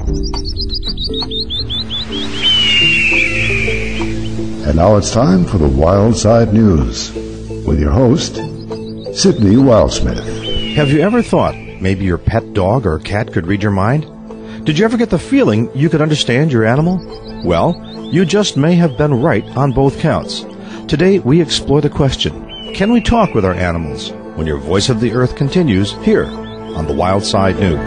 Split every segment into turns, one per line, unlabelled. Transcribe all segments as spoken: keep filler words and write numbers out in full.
And now it's time for the Wild Side News with your host, Sydney Wildsmith.
Have you ever thought maybe your pet dog or cat could read your mind? Did you ever get the feeling you could understand your animal? Well, you just may have been right on both counts. Today we explore the question, can we talk with our animals? When your Voice of the Earth continues here on the Wild Side News.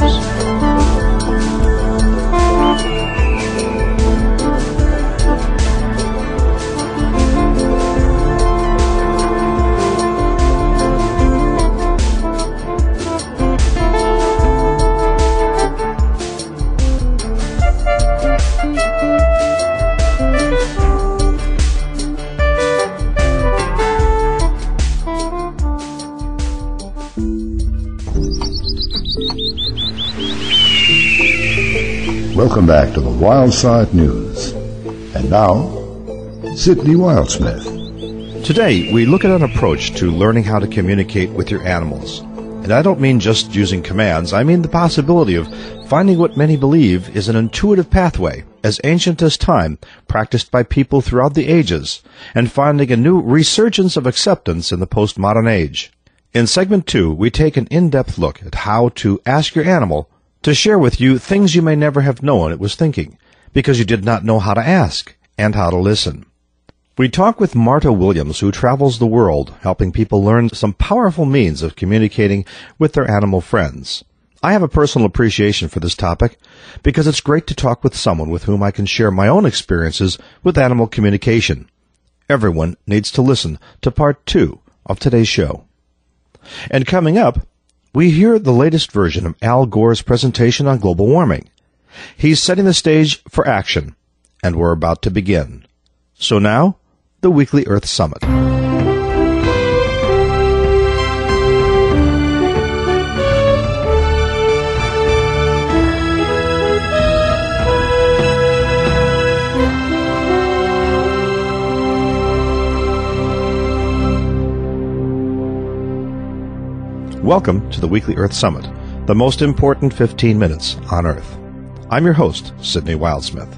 Welcome back to the Wild Side News. And now, Sydney Wildsmith.
Today, we look at an approach to learning how to communicate with your animals. And I don't mean just using commands, I mean the possibility of finding what many believe is an intuitive pathway, as ancient as time, practiced by people throughout the ages, and finding a new resurgence of acceptance in the postmodern age. In segment two, we take an in-depth look at how to ask your animal to share with you things you may never have known it was thinking, because you did not know how to ask and how to listen. We talk with Marta Williams, who travels the world, helping people learn some powerful means of communicating with their animal friends. I have a personal appreciation for this topic, because it's great to talk with someone with whom I can share my own experiences with animal communication. Everyone needs to listen to part two of today's show. And coming up, we hear the latest version of Al Gore's presentation on global warming. He's setting the stage for action, and we're about to begin. So now, the Weekly Earth Summit. Welcome to the Weekly Earth Summit, the most important fifteen minutes on Earth. I'm your host, Sydney Wildsmith.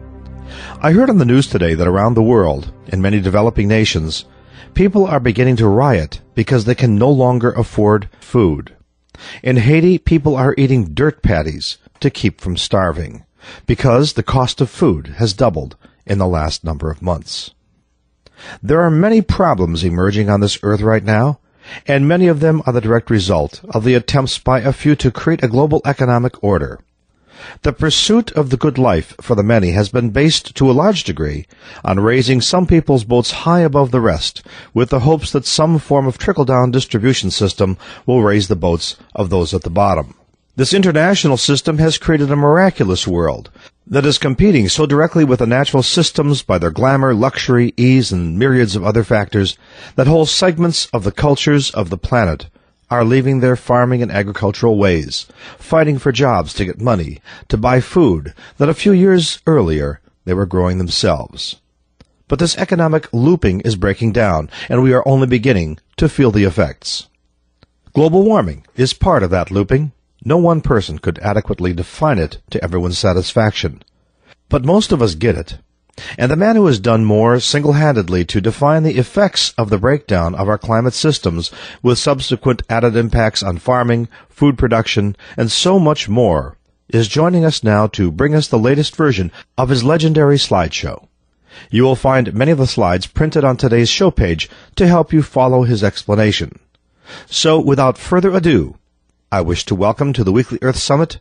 I heard on the news today that around the world, in many developing nations, people are beginning to riot because they can no longer afford food. In Haiti, people are eating dirt patties to keep from starving, because the cost of food has doubled in the last number of months. There are many problems emerging on this earth right now, and many of them are the direct result of the attempts by a few to create a global economic order. The pursuit of the good life for the many has been based to a large degree on raising some people's boats high above the rest, with the hopes that some form of trickle-down distribution system will raise the boats of those at the bottom. This international system has created a miraculous world that is competing so directly with the natural systems by their glamour, luxury, ease, and myriads of other factors that whole segments of the cultures of the planet are leaving their farming and agricultural ways, fighting for jobs to get money, to buy food that a few years earlier they were growing themselves. But this economic looping is breaking down, and we are only beginning to feel the effects. Global warming is part of that looping. No one person could adequately define it to everyone's satisfaction. But most of us get it. And the man who has done more single-handedly to define the effects of the breakdown of our climate systems with subsequent added impacts on farming, food production, and so much more is joining us now to bring us the latest version of his legendary slideshow. You will find many of the slides printed on today's show page to help you follow his explanation. So, without further ado, I wish to welcome to the Weekly Earth Summit,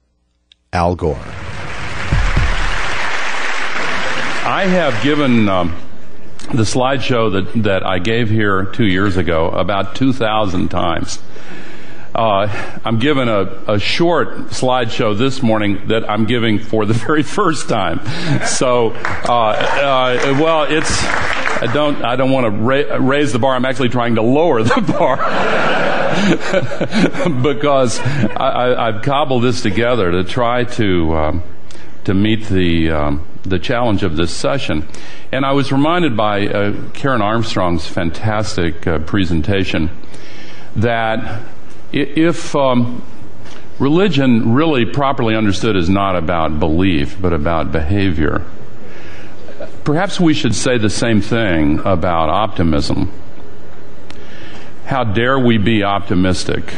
Al Gore.
I have given um, the slideshow that, that I gave here two years ago about two thousand times. Uh, I'm giving a, a short slideshow this morning that I'm giving for the very first time. So, uh, uh, well, it's I don't I don't want to ra- raise the bar. I'm actually trying to lower the bar because I, I, I've cobbled this together to try to um, to meet the um, the challenge of this session. And I was reminded by uh, Karen Armstrong's fantastic uh, presentation that if um, Religion, really properly understood, is not about belief, but about behavior. Perhaps we should say the same thing about optimism. How dare we be optimistic?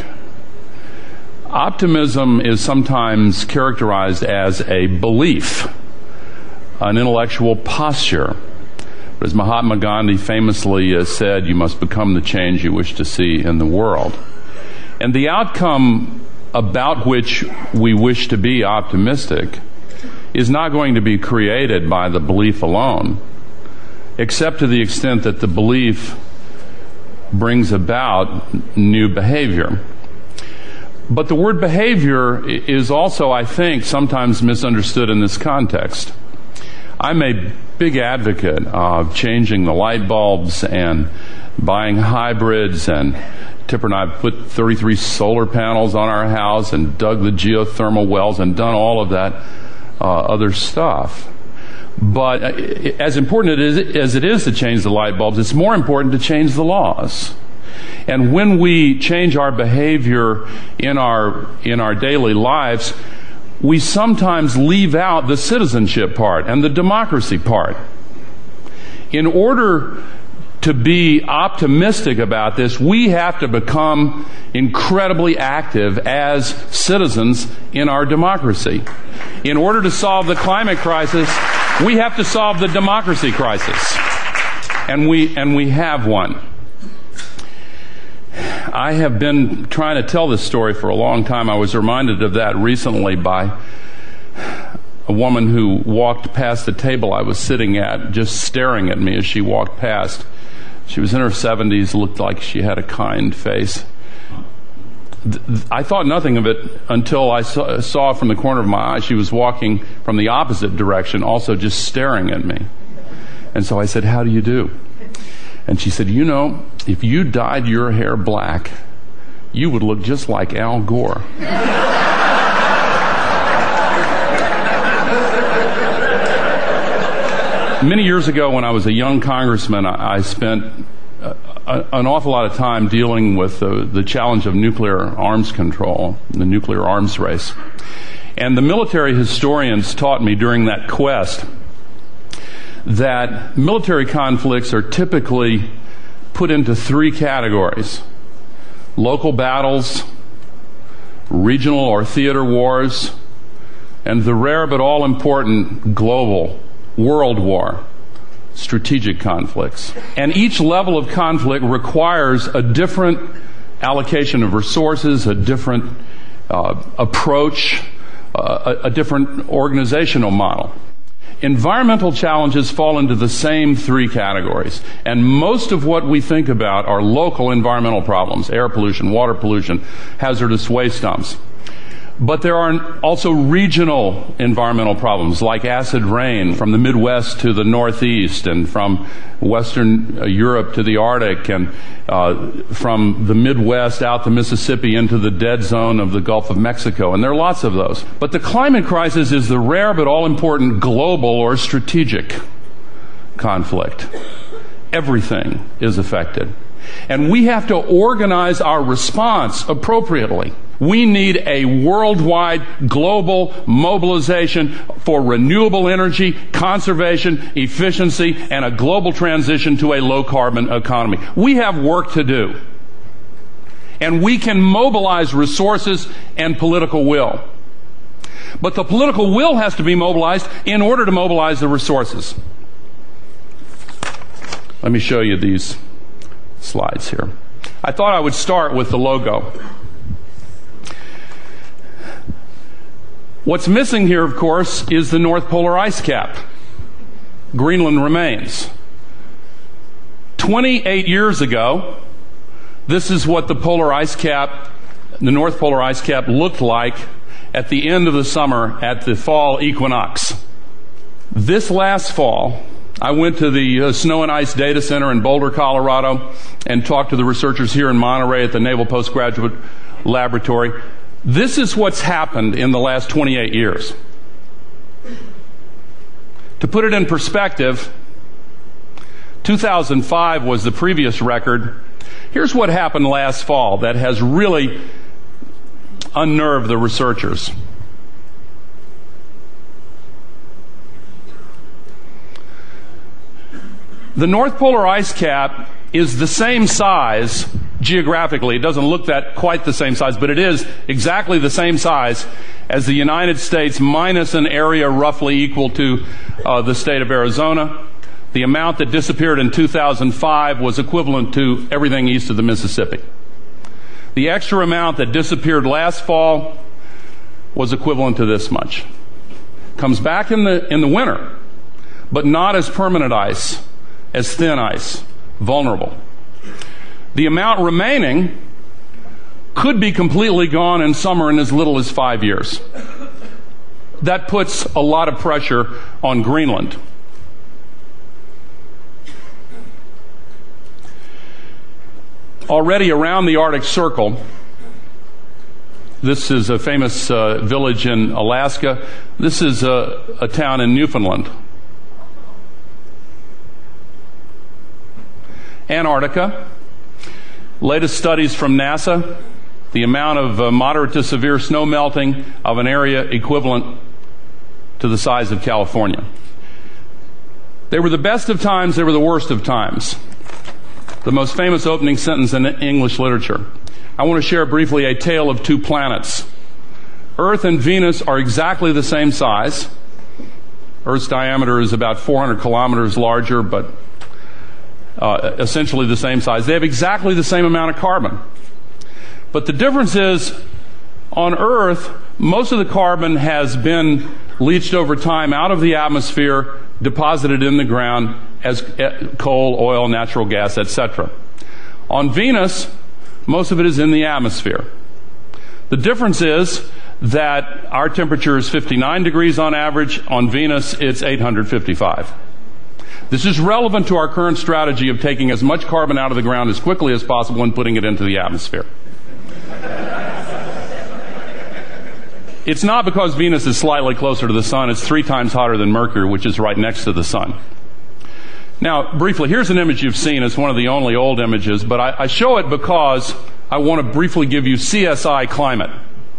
Optimism is sometimes characterized as a belief, an intellectual posture. But as Mahatma Gandhi famously uh, said, you must become the change you wish to see in the world. And the outcome about which we wish to be optimistic is not going to be created by the belief alone, except to the extent that the belief brings about new behavior. But the word behavior is also, I think, sometimes misunderstood in this context. I'm a big advocate of changing the light bulbs and buying hybrids, and Tipper and I have put thirty-three solar panels on our house and dug the geothermal wells and done all of that uh, other stuff. But as important as it is to change the light bulbs, it's more important to change the laws. And when we change our behavior in our in our daily lives, we sometimes leave out the citizenship part and the democracy part. In order to be optimistic about this, we have to become incredibly active as citizens in our democracy. In order to solve the climate crisis, we have to solve the democracy crisis. And we and we have one. I have been trying to tell this story for a long time. I was reminded of that recently by a woman who walked past the table I was sitting at, just staring at me as she walked past. She was in her seventies, looked like she had a kind face. I thought nothing of it until I saw from the corner of my eye she was walking from the opposite direction, also just staring at me. And so I said, "How do you do?" And she said, "You know, if you dyed your hair black, you would look just like Al Gore." Many years ago, when I was a young congressman, I, I spent a, a, an awful lot of time dealing with the, the challenge of nuclear arms control, the nuclear arms race. And the military historians taught me during that quest that military conflicts are typically put into three categories: local battles, regional or theater wars, and the rare but all-important global world war, strategic conflicts. And each level of conflict requires a different allocation of resources, a different uh, approach, uh, a, a different organizational model. Environmental challenges fall into the same three categories, and most of what we think about are local environmental problems: air pollution, water pollution, hazardous waste dumps. But there are also regional environmental problems, like acid rain from the Midwest to the Northeast, and from Western Europe to the Arctic, and uh, from the Midwest out the Mississippi into the dead zone of the Gulf of Mexico. And there are lots of those. But the climate crisis is the rare but all-important global or strategic conflict. Everything is affected. And we have to organize our response appropriately. We need a worldwide, global mobilization for renewable energy, conservation, efficiency, and a global transition to a low-carbon economy. We have work to do. And we can mobilize resources and political will. But the political will has to be mobilized in order to mobilize the resources. Let me show you these slides here. I thought I would start with the logo. What's missing here, of course, is the North Polar ice cap. Greenland remains. twenty-eight years ago, this is what the polar ice cap, the North Polar ice cap, looked like at the end of the summer at the fall equinox. This last fall, I went to the uh, Snow and Ice Data Center in Boulder, Colorado, and talked to the researchers here in Monterey at the Naval Postgraduate Laboratory. This is what's happened in the last twenty-eight years. To put it in perspective, two thousand five was the previous record. Here's what happened last fall that has really unnerve the researchers. The North Polar ice cap is the same size geographically. It doesn't look that quite the same size, but it is exactly the same size as the United States minus an area roughly equal to uh, the state of Arizona. The amount that disappeared in two thousand five was equivalent to everything east of the Mississippi. The extra amount that disappeared last fall was equivalent to this much. Comes back in the in the winter, but not as permanent ice, as thin ice, vulnerable. The amount remaining could be completely gone in summer in as little as five years. That puts a lot of pressure on Greenland. Already around the Arctic Circle, this is a famous uh, village in Alaska. This is a, a town in Newfoundland. Antarctica. Latest studies from NASA, the amount of uh, moderate to severe snow melting of an area equivalent to the size of California. They were the best of times, they were the worst of times. The most famous opening sentence in English literature. I want to share briefly a tale of two planets. Earth and Venus are exactly the same size. Earth's diameter is about four hundred kilometers larger, but uh, essentially the same size. They have exactly the same amount of carbon. But the difference is, on Earth, most of the carbon has been leached over time out of the atmosphere, deposited in the ground as coal, oil, natural gas, et cetera. On Venus, most of it is in the atmosphere. The difference is that our temperature is fifty-nine degrees on average. On Venus, it's eight hundred fifty-five. This is relevant to our current strategy of taking as much carbon out of the ground as quickly as possible and putting it into the atmosphere. It's not because Venus is slightly closer to the sun. It's three times hotter than Mercury, which is right next to the sun. Now, briefly, here's an image you've seen. It's one of the only old images, but I, I show it because I want to briefly give you C S I climate.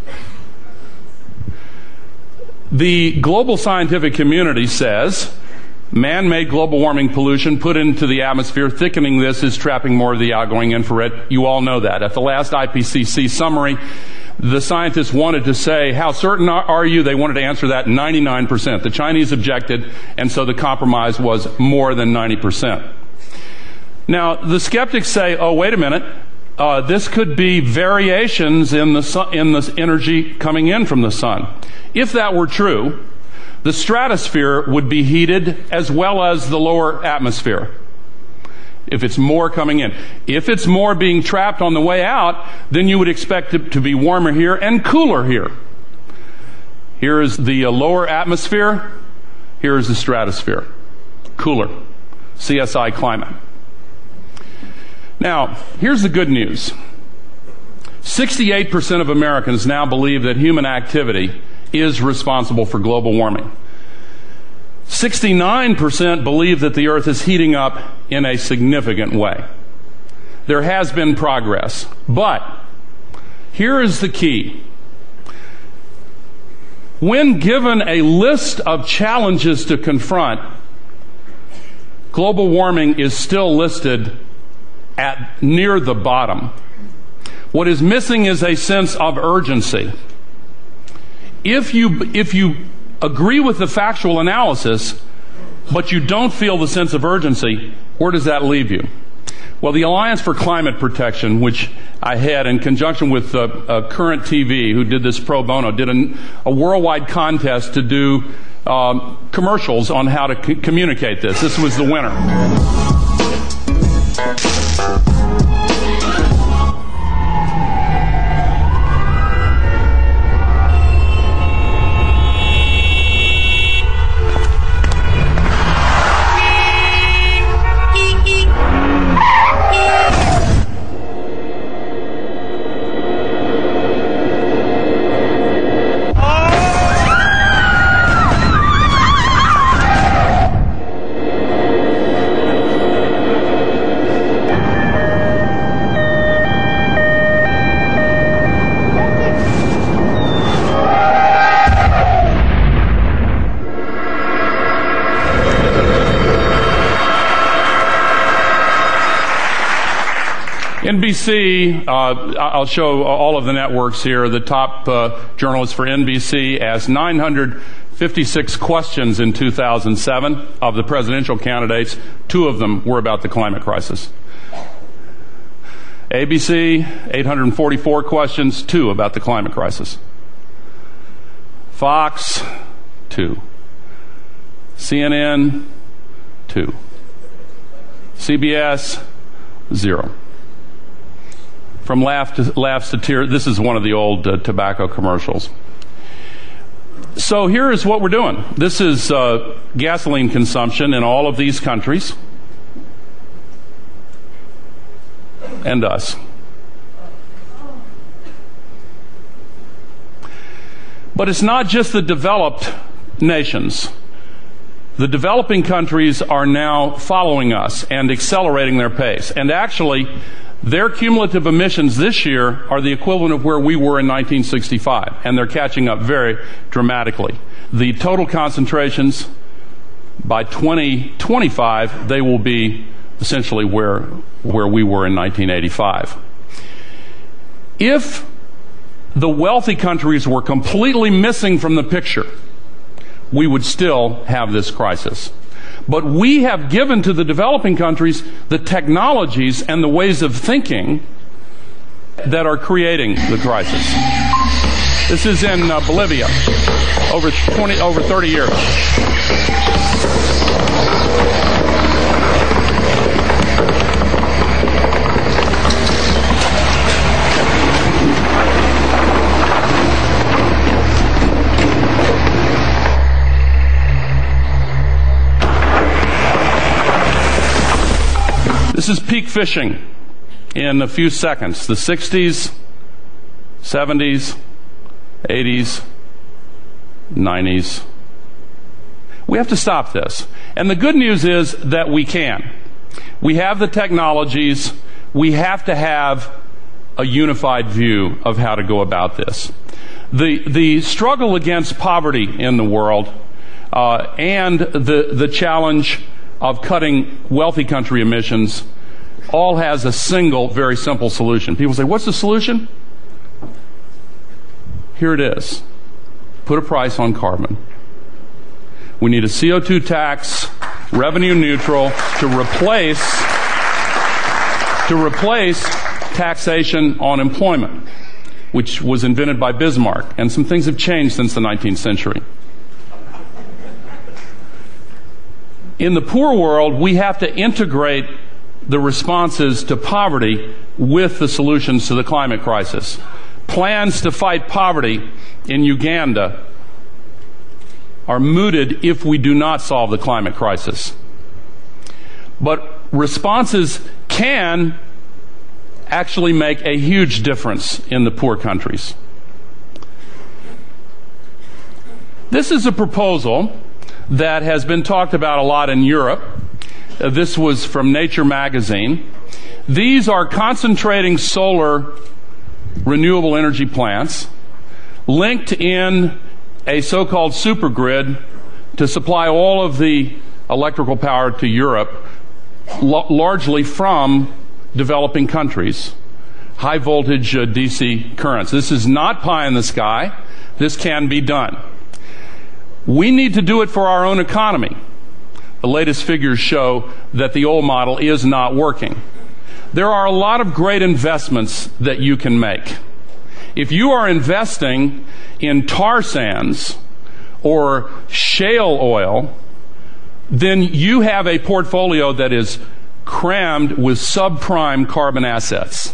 The global scientific community says man-made global warming pollution put into the atmosphere, thickening this, is trapping more of the outgoing infrared. You all know that. At the last I P C C summary, the scientists wanted to say, how certain are you? They wanted to answer that ninety-nine percent. The Chinese objected, and so the compromise was more than ninety percent. Now, the skeptics say, oh, wait a minute. Uh, this could be variations in the sun, in the energy coming in from the sun. If that were true, the stratosphere would be heated as well as the lower atmosphere. If it's more coming in. If it's more being trapped on the way out, then you would expect it to be warmer here and cooler here. Here is the uh, lower atmosphere. Here is the stratosphere. Cooler. C S I climate. Now, here's the good news. sixty-eight percent of Americans now believe that human activity is responsible for global warming. sixty-nine percent believe that the Earth is heating up in a significant way. There has been progress, but here is the key. When given a list of challenges to confront, global warming is still listed at near the bottom. What is missing is a sense of urgency. If you, if you agree with the factual analysis, but you don't feel the sense of urgency, where does that leave you? Well, the Alliance for Climate Protection, which I had in conjunction with uh, uh, Current T V, who did this pro bono, did an, a worldwide contest to do um, commercials on how to c- communicate this. This was the winner. B C, uh, I'll show all of the networks here. The top uh, journalist for N B C asked nine hundred fifty-six questions in two thousand seven of the presidential candidates. Two of them were about the climate crisis. A B C, eight hundred forty-four questions, two about the climate crisis. Fox, two. C N N, two. C B S, zero. From laugh to, laughs to tears. This is one of the old uh, tobacco commercials. So here is what we're doing. This is uh, gasoline consumption in all of these countries. And us. But it's not just the developed nations. The developing countries are now following us and accelerating their pace. And actually, their cumulative emissions this year are the equivalent of where we were in nineteen sixty-five, and they're catching up very dramatically. The total concentrations, by twenty twenty-five, they will be essentially where, where we were in nineteen eighty-five. If the wealthy countries were completely missing from the picture, we would still have this crisis. But we have given to the developing countries the technologies and the ways of thinking that are creating the crisis. This is in uh, Bolivia, over twenty, over thirty years. This is peak fishing in a few seconds. The sixties, seventies, eighties, nineties. We have to stop this. And the good news is that we can. We have the technologies. We have to have a unified view of how to go about this. The, the struggle against poverty in the world uh, and the, the challenge of cutting wealthy country emissions all has a single, very simple solution. People say, what's the solution? Here it is. Put a price on carbon. We need a C O two tax, revenue neutral, to replace, to replace taxation on employment, which was invented by Bismarck. And some things have changed since the nineteenth century. In the poor world, we have to integrate the responses to poverty with the solutions to the climate crisis. Plans to fight poverty in Uganda are mooted if we do not solve the climate crisis. But responses can actually make a huge difference in the poor countries. This is a proposal that has been talked about a lot in Europe. Uh, this was from Nature magazine. These are concentrating solar renewable energy plants linked in a so-called supergrid to supply all of the electrical power to Europe, l- largely from developing countries. High voltage uh, D C currents. This is not pie in the sky. This can be done. We need to do it for our own economy. The latest figures show that the old model is not working. There are a lot of great investments that you can make. If you are investing in tar sands or shale oil, then you have a portfolio that is crammed with subprime carbon assets.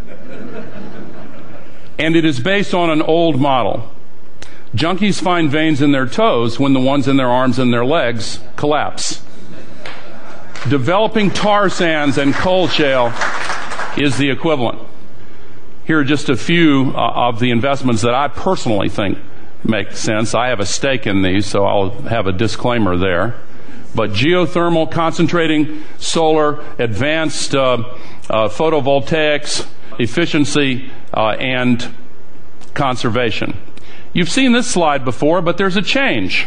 And it is based on an old model. Junkies find veins in their toes when the ones in their arms and their legs collapse. Developing tar sands and coal shale is the equivalent. Here are just a few uh, of the investments that I personally think make sense. I have a stake in these, so I'll have a disclaimer there. But geothermal, concentrating solar, advanced uh, uh, photovoltaics, efficiency, uh, and conservation. You've seen this slide before, but there's a change.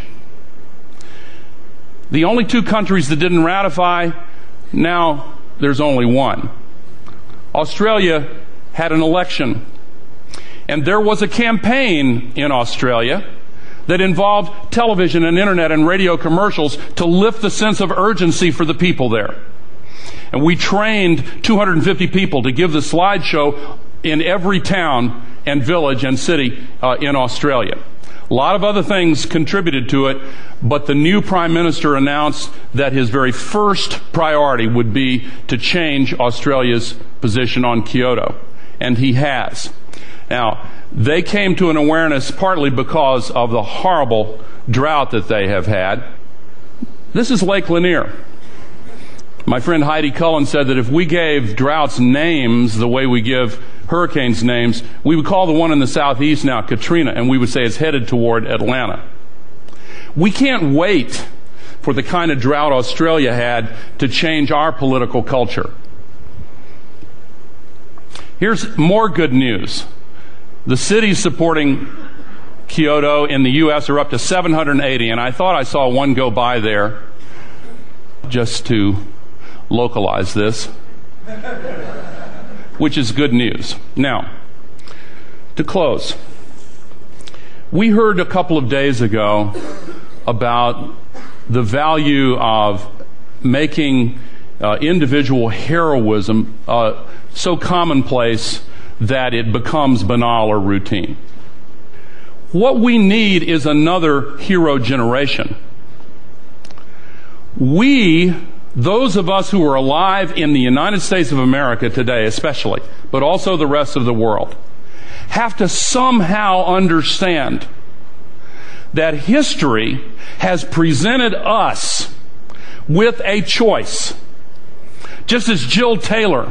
The only two countries that didn't ratify, now there's only one. Australia had an election, and there was a campaign in Australia that involved television and internet and radio commercials to lift the sense of urgency for the people there. And we trained two hundred fifty people to give the slideshow in every town and village and city uh, in Australia. A lot of other things contributed to it, but the new Prime Minister announced that his very first priority would be to change Australia's position on Kyoto. And he has. Now, they came to an awareness partly because of the horrible drought that they have had. This is Lake Lanier. My friend Heidi Cullen said that if we gave droughts names the way we give hurricanes names, we would call the one in the southeast now Katrina, and we would say it's headed toward Atlanta. We can't wait for the kind of drought Australia had to change our political culture. Here's more good news. The cities supporting Kyoto in the U S are up to seven hundred eighty, and I thought I saw one go by there just to localize this, which is good news. Now, to close, we heard a couple of days ago about the value of making uh, individual heroism uh, so commonplace that it becomes banal or routine. What we need is another hero generation. We, those of us who are alive in the United States of America today especially, but also the rest of the world, have to somehow understand that history has presented us with a choice. Just as Jill Taylor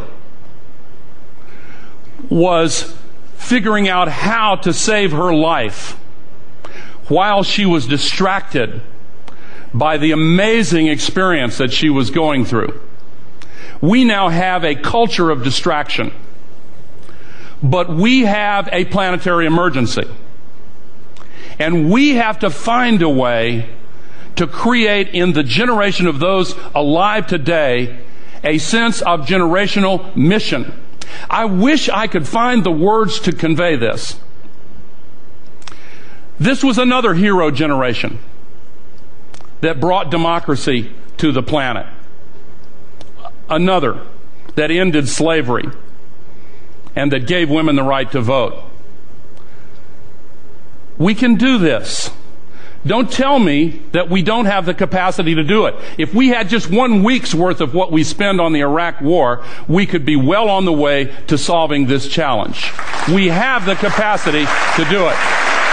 was figuring out how to save her life while she was distracted by the amazing experience that she was going through. We now have a culture of distraction, but we have a planetary emergency. And we have to find a way to create in the generation of those alive today a sense of generational mission. I wish I could find the words to convey this. This was another hero generation that brought democracy to the planet. Another that ended slavery and that gave women the right to vote. We can do this. Don't tell me that we don't have the capacity to do it. If we had just one week's worth of what we spend on the Iraq War, we could be well on the way to solving this challenge. We have the capacity to do it.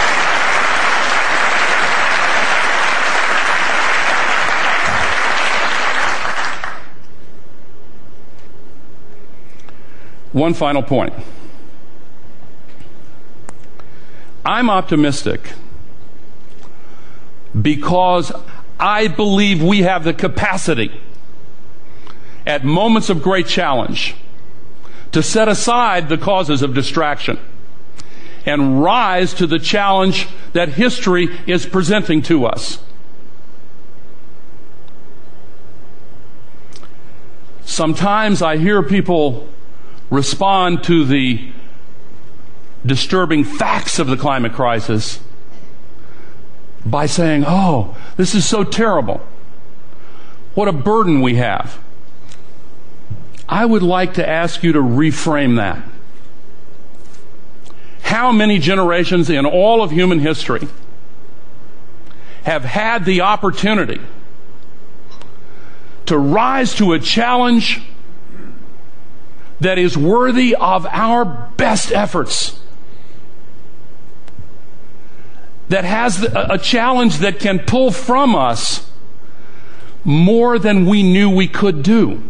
One final point. I'm optimistic because I believe we have the capacity at moments of great challenge to set aside the causes of distraction and rise to the challenge that history is presenting to us. Sometimes I hear people respond to the disturbing facts of the climate crisis by saying, oh, this is so terrible. What a burden we have. I would like to ask you to reframe that. How many generations in all of human history have had the opportunity to rise to a challenge that is worthy of our best efforts? That has a challenge that can pull from us more than we knew we could do.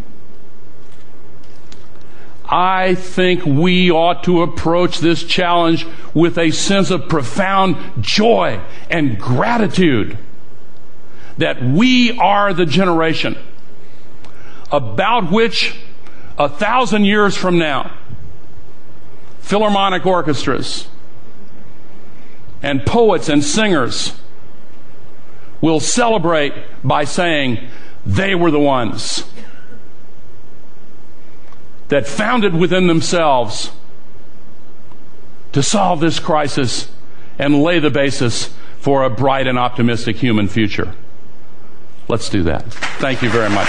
I think we ought to approach this challenge with a sense of profound joy and gratitude that we are the generation about which a thousand years from now, philharmonic orchestras and poets and singers will celebrate by saying they were the ones. that found it within themselves to solve this crisis and lay the basis for a bright and optimistic human future. Let's do that. Thank you very much.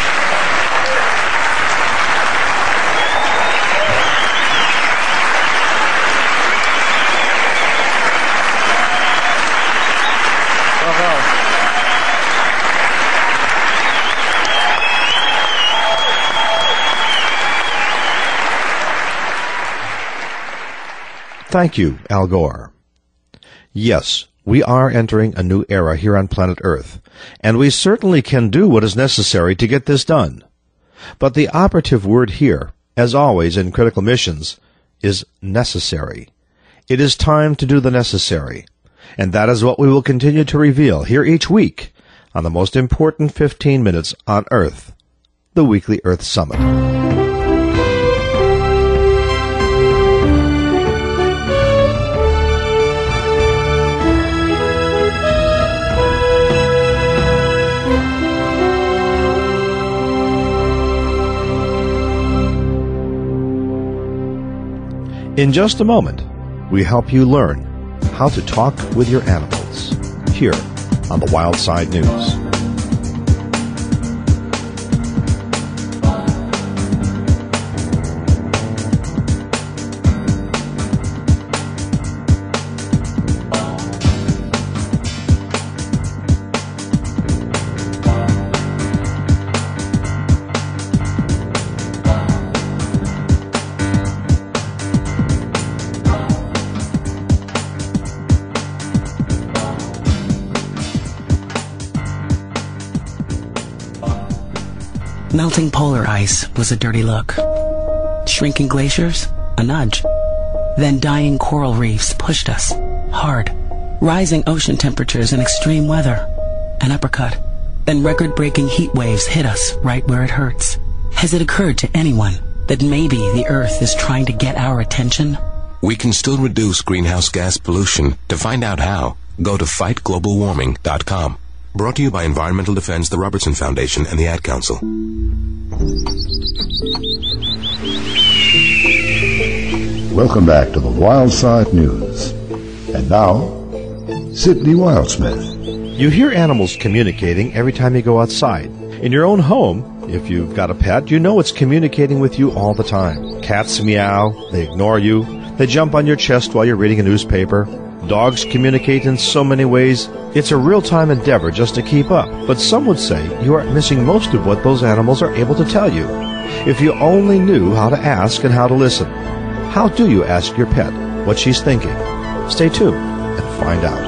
Thank you, Al Gore. Yes, we are entering a new era here on planet Earth, and we certainly can do what is necessary to get this done. But the operative word here, as always in critical missions, is necessary. It is time to do the necessary, and that is what we will continue to reveal here each week on the most important fifteen minutes on Earth, the Weekly Earth Summit. In just a moment, we help you learn how to talk with your animals here on the Wild Side News.
Melting polar ice was a dirty look. Shrinking glaciers, a nudge. Then dying coral reefs pushed us, hard. Rising ocean temperatures and extreme weather, an uppercut. Then record-breaking heat waves hit us right where it hurts. Has it occurred to anyone that maybe the Earth is trying to get our attention?
We can still reduce greenhouse gas pollution. To find out how, go to fight global warming dot com. Brought to you by Environmental Defense, the Robertson Foundation, and the Ad Council.
Welcome back to the Wild Side News. And now, Sidney Wildsmith.
You hear animals communicating every time you go outside. In your own home, if you've got a pet, you know it's communicating with you all the time. Cats meow, they ignore you, they jump on your chest while you're reading a newspaper. Dogs communicate in so many ways, it's a real-time endeavor just to keep up. But some would say you are missing most of what those animals are able to tell you. If you only knew how to ask and how to listen. How do you ask your pet what she's thinking? Stay tuned and find out.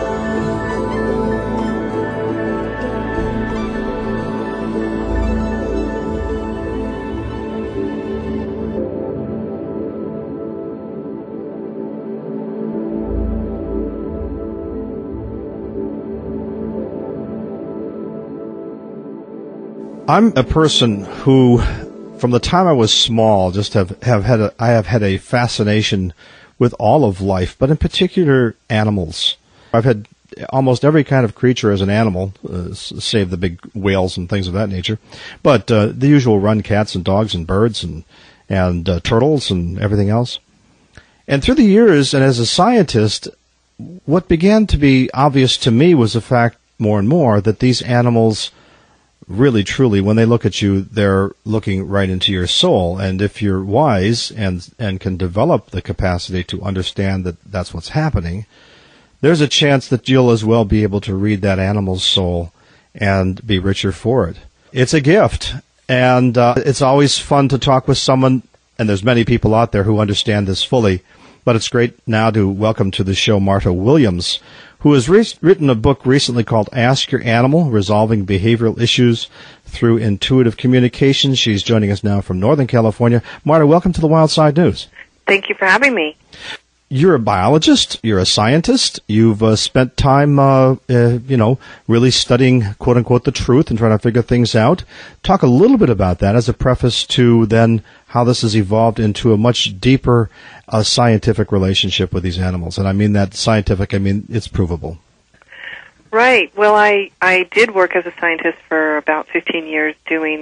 I'm a person who, from the time I was small, just have, have had a, I have had a fascination with all of life, but in particular animals. I've had almost every kind of creature as an animal, uh, save the big whales and things of that nature. But uh, the usual run cats and dogs and birds and and uh, turtles and everything else. And through the years, and as a scientist, what began to be obvious to me was the fact more and more that these animals really, truly, when they look at you, they're looking right into your soul. And if you're wise and and can develop the capacity to understand that that's what's happening, there's a chance that you'll as well be able to read that animal's soul and be richer for it. It's a gift, and uh, it's always fun to talk with someone, and there's many people out there who understand this fully, but it's great now to welcome to the show Marta Williams, who has re- written a book recently called Ask Your Animal, Resolving Behavioral Issues Through Intuitive Communication. She's joining us now from Northern California. Marta, welcome to the Wild Side News.
Thank you for having me.
You're a biologist. You're a scientist. You've uh, spent time, uh, uh, you know, really studying, quote-unquote, the truth and trying to figure things out. Talk a little bit about that as a preface to then how this has evolved into a much deeper uh, scientific relationship with these animals. And I mean that scientific, I mean it's provable.
Right. Well, I, I did work as a scientist for about fifteen years doing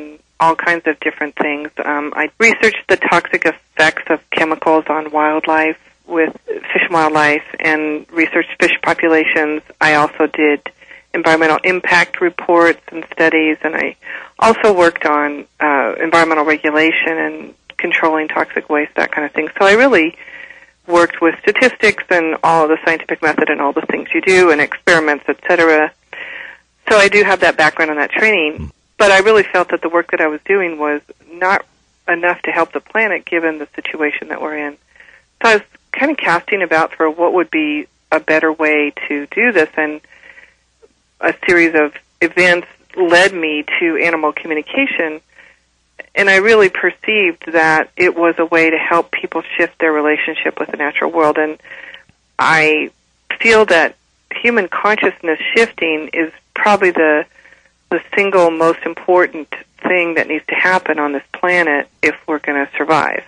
all kinds of different things. Um, I researched the toxic effects of chemicals on wildlife with Fish and Wildlife and researched fish populations. I also did environmental impact reports and studies, and I also worked on uh, environmental regulation and controlling toxic waste, that kind of thing. So I really worked with statistics and all of the scientific method and all the things you do and experiments, et cetera. So I do have that background and that training, but I really felt that the work that I was doing was not enough to help the planet given the situation that we're in. So I was kind of casting about for what would be a better way to do this, and a series of events led me to animal communication, and I really perceived that it was a way to help people shift their relationship with the natural world. And I feel that human consciousness shifting is probably the the single most important thing that needs to happen on this planet if we're going to survive.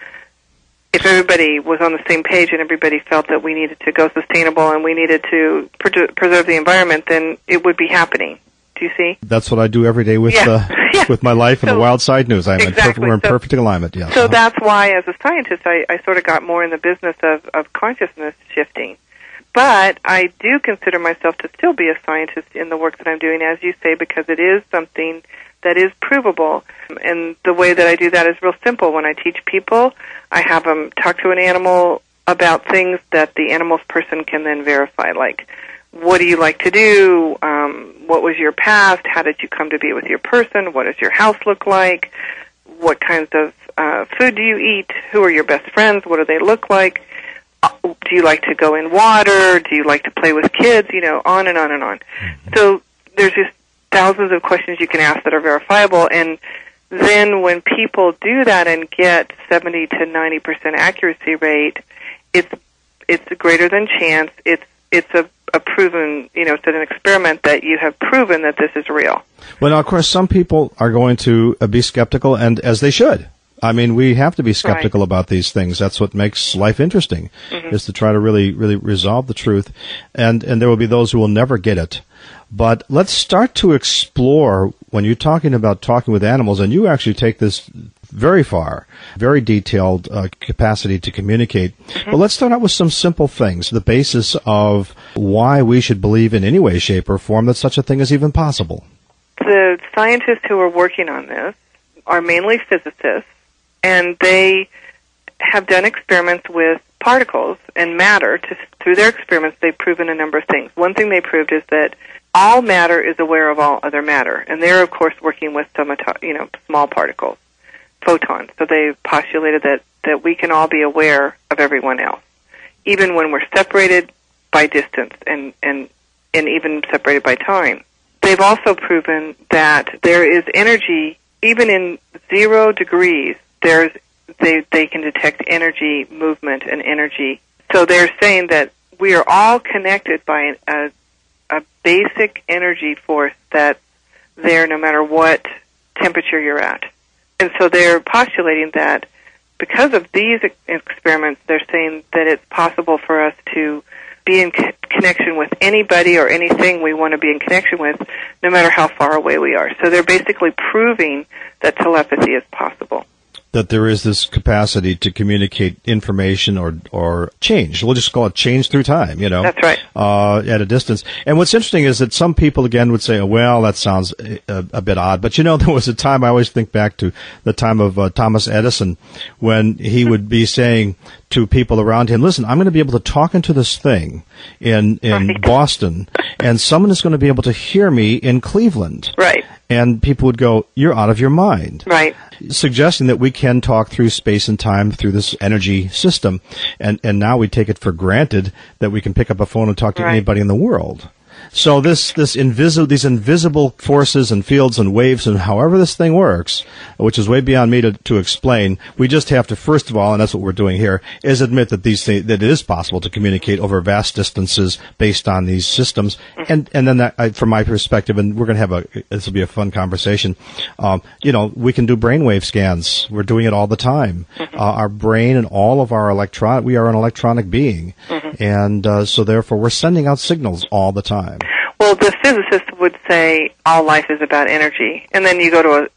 If everybody was on the same page and everybody felt that we needed to go sustainable and we needed to pre- preserve the environment, then it would be happening. Do you see?
That's what I do every day with
yeah.
uh,
yeah.
with my life and
so,
the Wild Side News. I'm
exactly.
in perfect, we're in
so,
perfect alignment. Yeah.
So
uh-huh.
that's why, as a scientist, I, I sort of got more in the business of, of consciousness shifting. But I do consider myself to still be a scientist in the work that I'm doing, as you say, because it is something that is provable. And the way that I do that is real simple. When I teach people, I have them talk to an animal about things that the animal's person can then verify, like, what do you like to do? Um, what was your past? How did you come to be with your person? What does your house look like? What kinds of uh, food do you eat? Who are your best friends? What do they look like? Uh, do you like to go in water? Do you like to play with kids? You know, on and on and on. Mm-hmm. So there's just thousands of questions you can ask that are verifiable, and then when people do that and get seventy to ninety percent accuracy rate, it's it's greater than chance. It's it's a, a proven, you know, it's an experiment that you have proven that this is real.
Well, now, of course, some people are going to be skeptical, and as they should. I mean, we have to be skeptical
right.
about these things. That's what makes life interesting,
mm-hmm.
is to try to really, really resolve the truth. And, and there will be those who will never get it. But let's start to explore, when you're talking about talking with animals, and you actually take this very far, very detailed uh, capacity to communicate. Mm-hmm. But let's start out with some simple things, the basis of why we should believe in any way, shape, or form that such a thing is even possible.
The scientists who are working on this are mainly physicists, and they have done experiments with particles and matter. To, through their experiments, they've proven a number of things. One thing they proved is that all matter is aware of all other matter, and they're, of course, working with some, you know, small particles, photons. So they postulated that, that we can all be aware of everyone else, even when we're separated by distance and, and, and even separated by time. They've also proven that there is energy, even in zero degrees, there's they they can detect energy movement and energy. So they're saying that we are all connected by a, a basic energy force that's there no matter what temperature you're at. And so they're postulating that because of these experiments, they're saying that it's possible for us to be in co- connection with anybody or anything we want to be in connection with, no matter how far away we are. So they're basically proving that telepathy is possible.
That there is this capacity to communicate information or or change. We'll just call it change through time, you know.
That's right.
Uh, at a distance. And what's interesting is that some people, again, would say, oh, well, that sounds a, a bit odd. But, you know, there was a time, I always think back to the time of uh, Thomas Edison, when he would be saying to people around him, listen, I'm going to be able to talk into this thing in, in
right.
Boston, and someone is going to be able to hear me in Cleveland.
Right.
And people would go, you're out of your mind.
Right.
Suggesting that we can talk through space and time through this energy system. And, and now we take it for granted that we can pick up a phone and talk to
right.
anybody in the world. So this, this invisible, these invisible forces and fields and waves and however this thing works, which is way beyond me to, to explain, we just have to, first of all, and that's what we're doing here, is admit that these things, that it is possible to communicate over vast distances based on these systems. And, and then that, I, from my perspective, and we're going to have a, this will be a fun conversation, um, you know, we can do brainwave scans. We're doing it all the time. Mm-hmm. Uh, our brain and all of our electron, we are an electronic being. Mm-hmm. And, uh, so therefore we're sending out signals all the time.
Well, the physicist would say all life is about energy, and then you go to a, a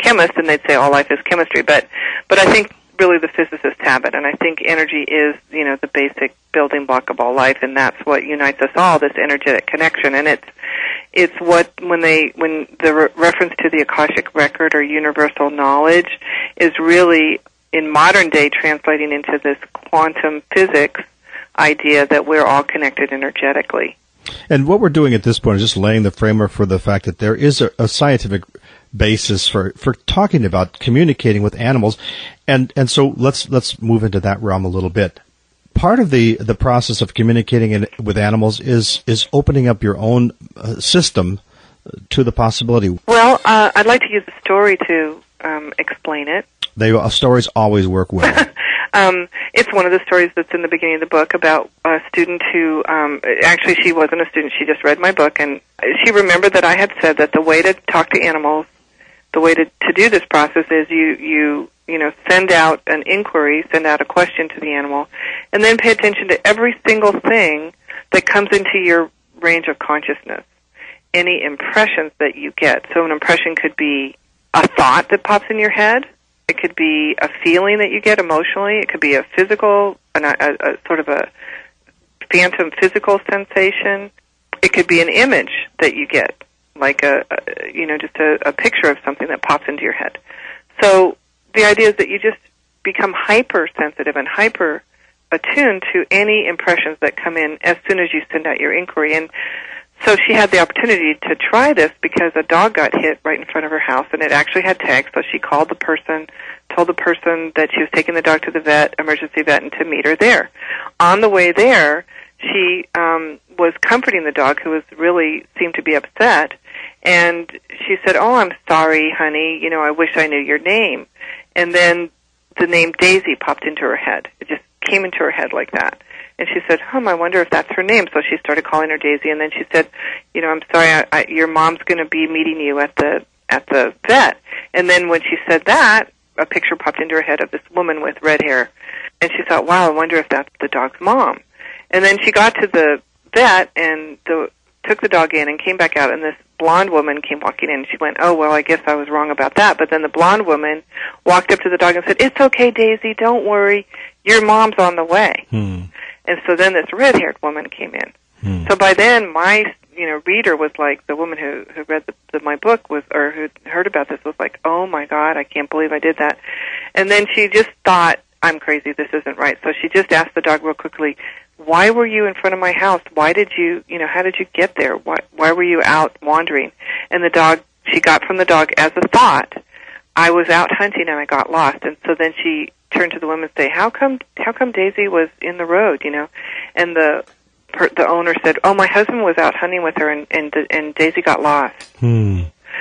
chemists, and they'd say all life is chemistry. But but I think really the physicists have it, and I think energy is, you know, the basic building block of all life, and that's what unites us all, this energetic connection. And it's it's what when they when the re- reference to the Akashic record or universal knowledge is really in modern day translating into this quantum physics idea that we're all connected energetically.
And what we're doing at this point is just laying the framework for the fact that there is a, a scientific basis for, for talking about communicating with animals. And, and so let's, let's move into that realm a little bit. Part of the, the process of communicating in, with animals is, is opening up your own uh, system to the possibility.
Well, uh, I'd like to use a story to um, explain it.
They, uh, stories always work well.
um, it's one of the stories that's in the beginning of the book about a student who, um, actually she wasn't a student, she just read my book, and she remembered that I had said that the way to talk to animals, the way to, to do this process is you, you, you know, send out an inquiry, send out a question to the animal, and then pay attention to every single thing that comes into your range of consciousness, any impressions that you get. So an impression could be a thought that pops in your head. It could be a feeling that you get emotionally. It could be a physical, an, a, a sort of a phantom physical sensation. It could be an image that you get, like a, a you know, just a, a picture of something that pops into your head. So the idea is that you just become hypersensitive and hyper attuned to any impressions that come in as soon as you send out your inquiry. And so she had the opportunity to try this because a dog got hit right in front of her house, and it actually had tags. So she called the person, told the person that she was taking the dog to the vet, emergency vet, and to meet her there. On the way there, she um, was comforting the dog, who was really seemed to be upset, and she said, "Oh, I'm sorry, honey. You know, I wish I knew your name." And then the name Daisy popped into her head. It just came into her head like that. And she said, "Hmm, I wonder if that's her name." So she started calling her Daisy, and then she said, "You know, I'm sorry, I, I, your mom's going to be meeting you at the at the vet." And then when she said that, a picture popped into her head of this woman with red hair, and she thought, "Wow, I wonder if that's the dog's mom." And then she got to the vet and the, took the dog in and came back out, and this blonde woman came walking in, and she went, "Oh, well, I guess I was wrong about that." But then the blonde woman walked up to the dog and said, "It's okay, Daisy, don't worry, your mom's on the way."
Hmm.
And so then this red-haired woman came in. Hmm. So by then, my you know reader was like, the woman who who read the, the, my book was, or who heard about this was like, "Oh my God, I can't believe I did that." And then she just thought, "I'm crazy. This isn't right." So she just asked the dog real quickly, "Why were you in front of my house? Why did you you know how did you get there? Why why were you out wandering?" And the dog, she got from the dog as a thought, "I was out hunting and I got lost." And so then she turned to the woman and say, "How come? How come Daisy was in the road?" You know, and the per, the owner said, "Oh, my husband was out hunting with her, and and, and Daisy got lost."
Hmm.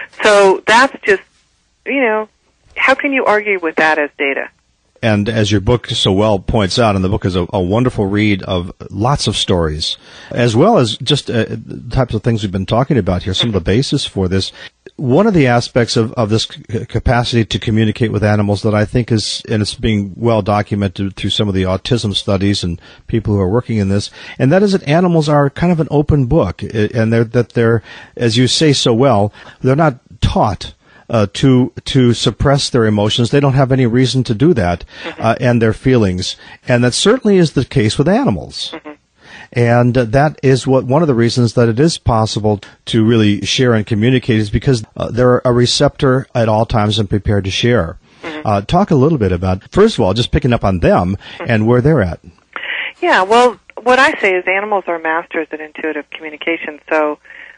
So that's just, you know, how can you argue with that as data?
And as your book so well points out, and the book is a, a wonderful read of lots of stories, as well as just uh, the types of things we've been talking about here, some of the basis for this. One of the aspects of, of this c- capacity to communicate with animals that I think is, and it's being well documented through some of the autism studies and people who are working in this, and that is that animals are kind of an open book, and they're, that they're, as you say so well, they're not taught Uh, to to suppress their emotions. They don't have any reason to do that, mm-hmm. uh, and their feelings. And that certainly is the case with animals. Mm-hmm. And uh, that is what one of the reasons that it is possible to really share and communicate is because uh, they're a receptor at all times and prepared to share. Mm-hmm. Uh, talk a little bit about, first of all, just picking up on them mm-hmm. and where they're at.
Yeah, well, what I say is animals are masters at intuitive communication, so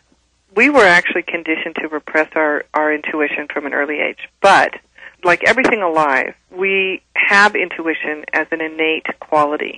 we were actually conditioned to repress our, our intuition from an early age. But, like everything alive, we have intuition as an innate quality.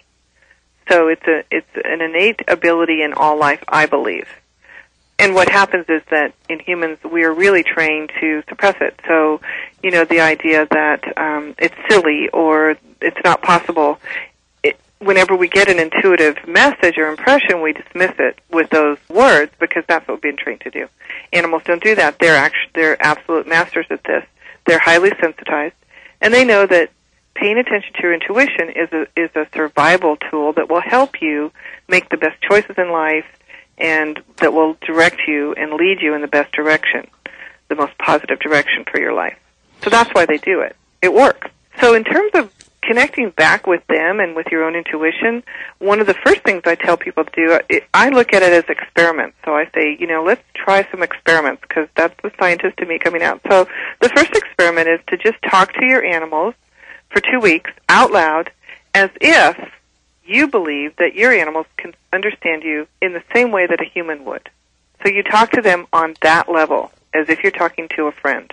So it's a it's an innate ability in all life, I believe. And what happens is that in humans, we are really trained to suppress it. So, you know, the idea that um, it's silly or it's not possible, whenever we get an intuitive message or impression, we dismiss it with those words because that's what we've been trained to do. Animals don't do that. They're actually, they're absolute masters at this. They're highly sensitized, and they know that paying attention to your intuition is a, is a survival tool that will help you make the best choices in life and that will direct you and lead you in the best direction, the most positive direction for your life. So that's why they do it. It works. So in terms of connecting back with them and with your own intuition, one of the first things I tell people to do, it, I look at it as experiments. So I say, you know, let's try some experiments, because that's the scientist in me coming out. So the first experiment is to just talk to your animals for two weeks out loud as if you believe that your animals can understand you in the same way that a human would. So you talk to them on that level, as if you're talking to a friend.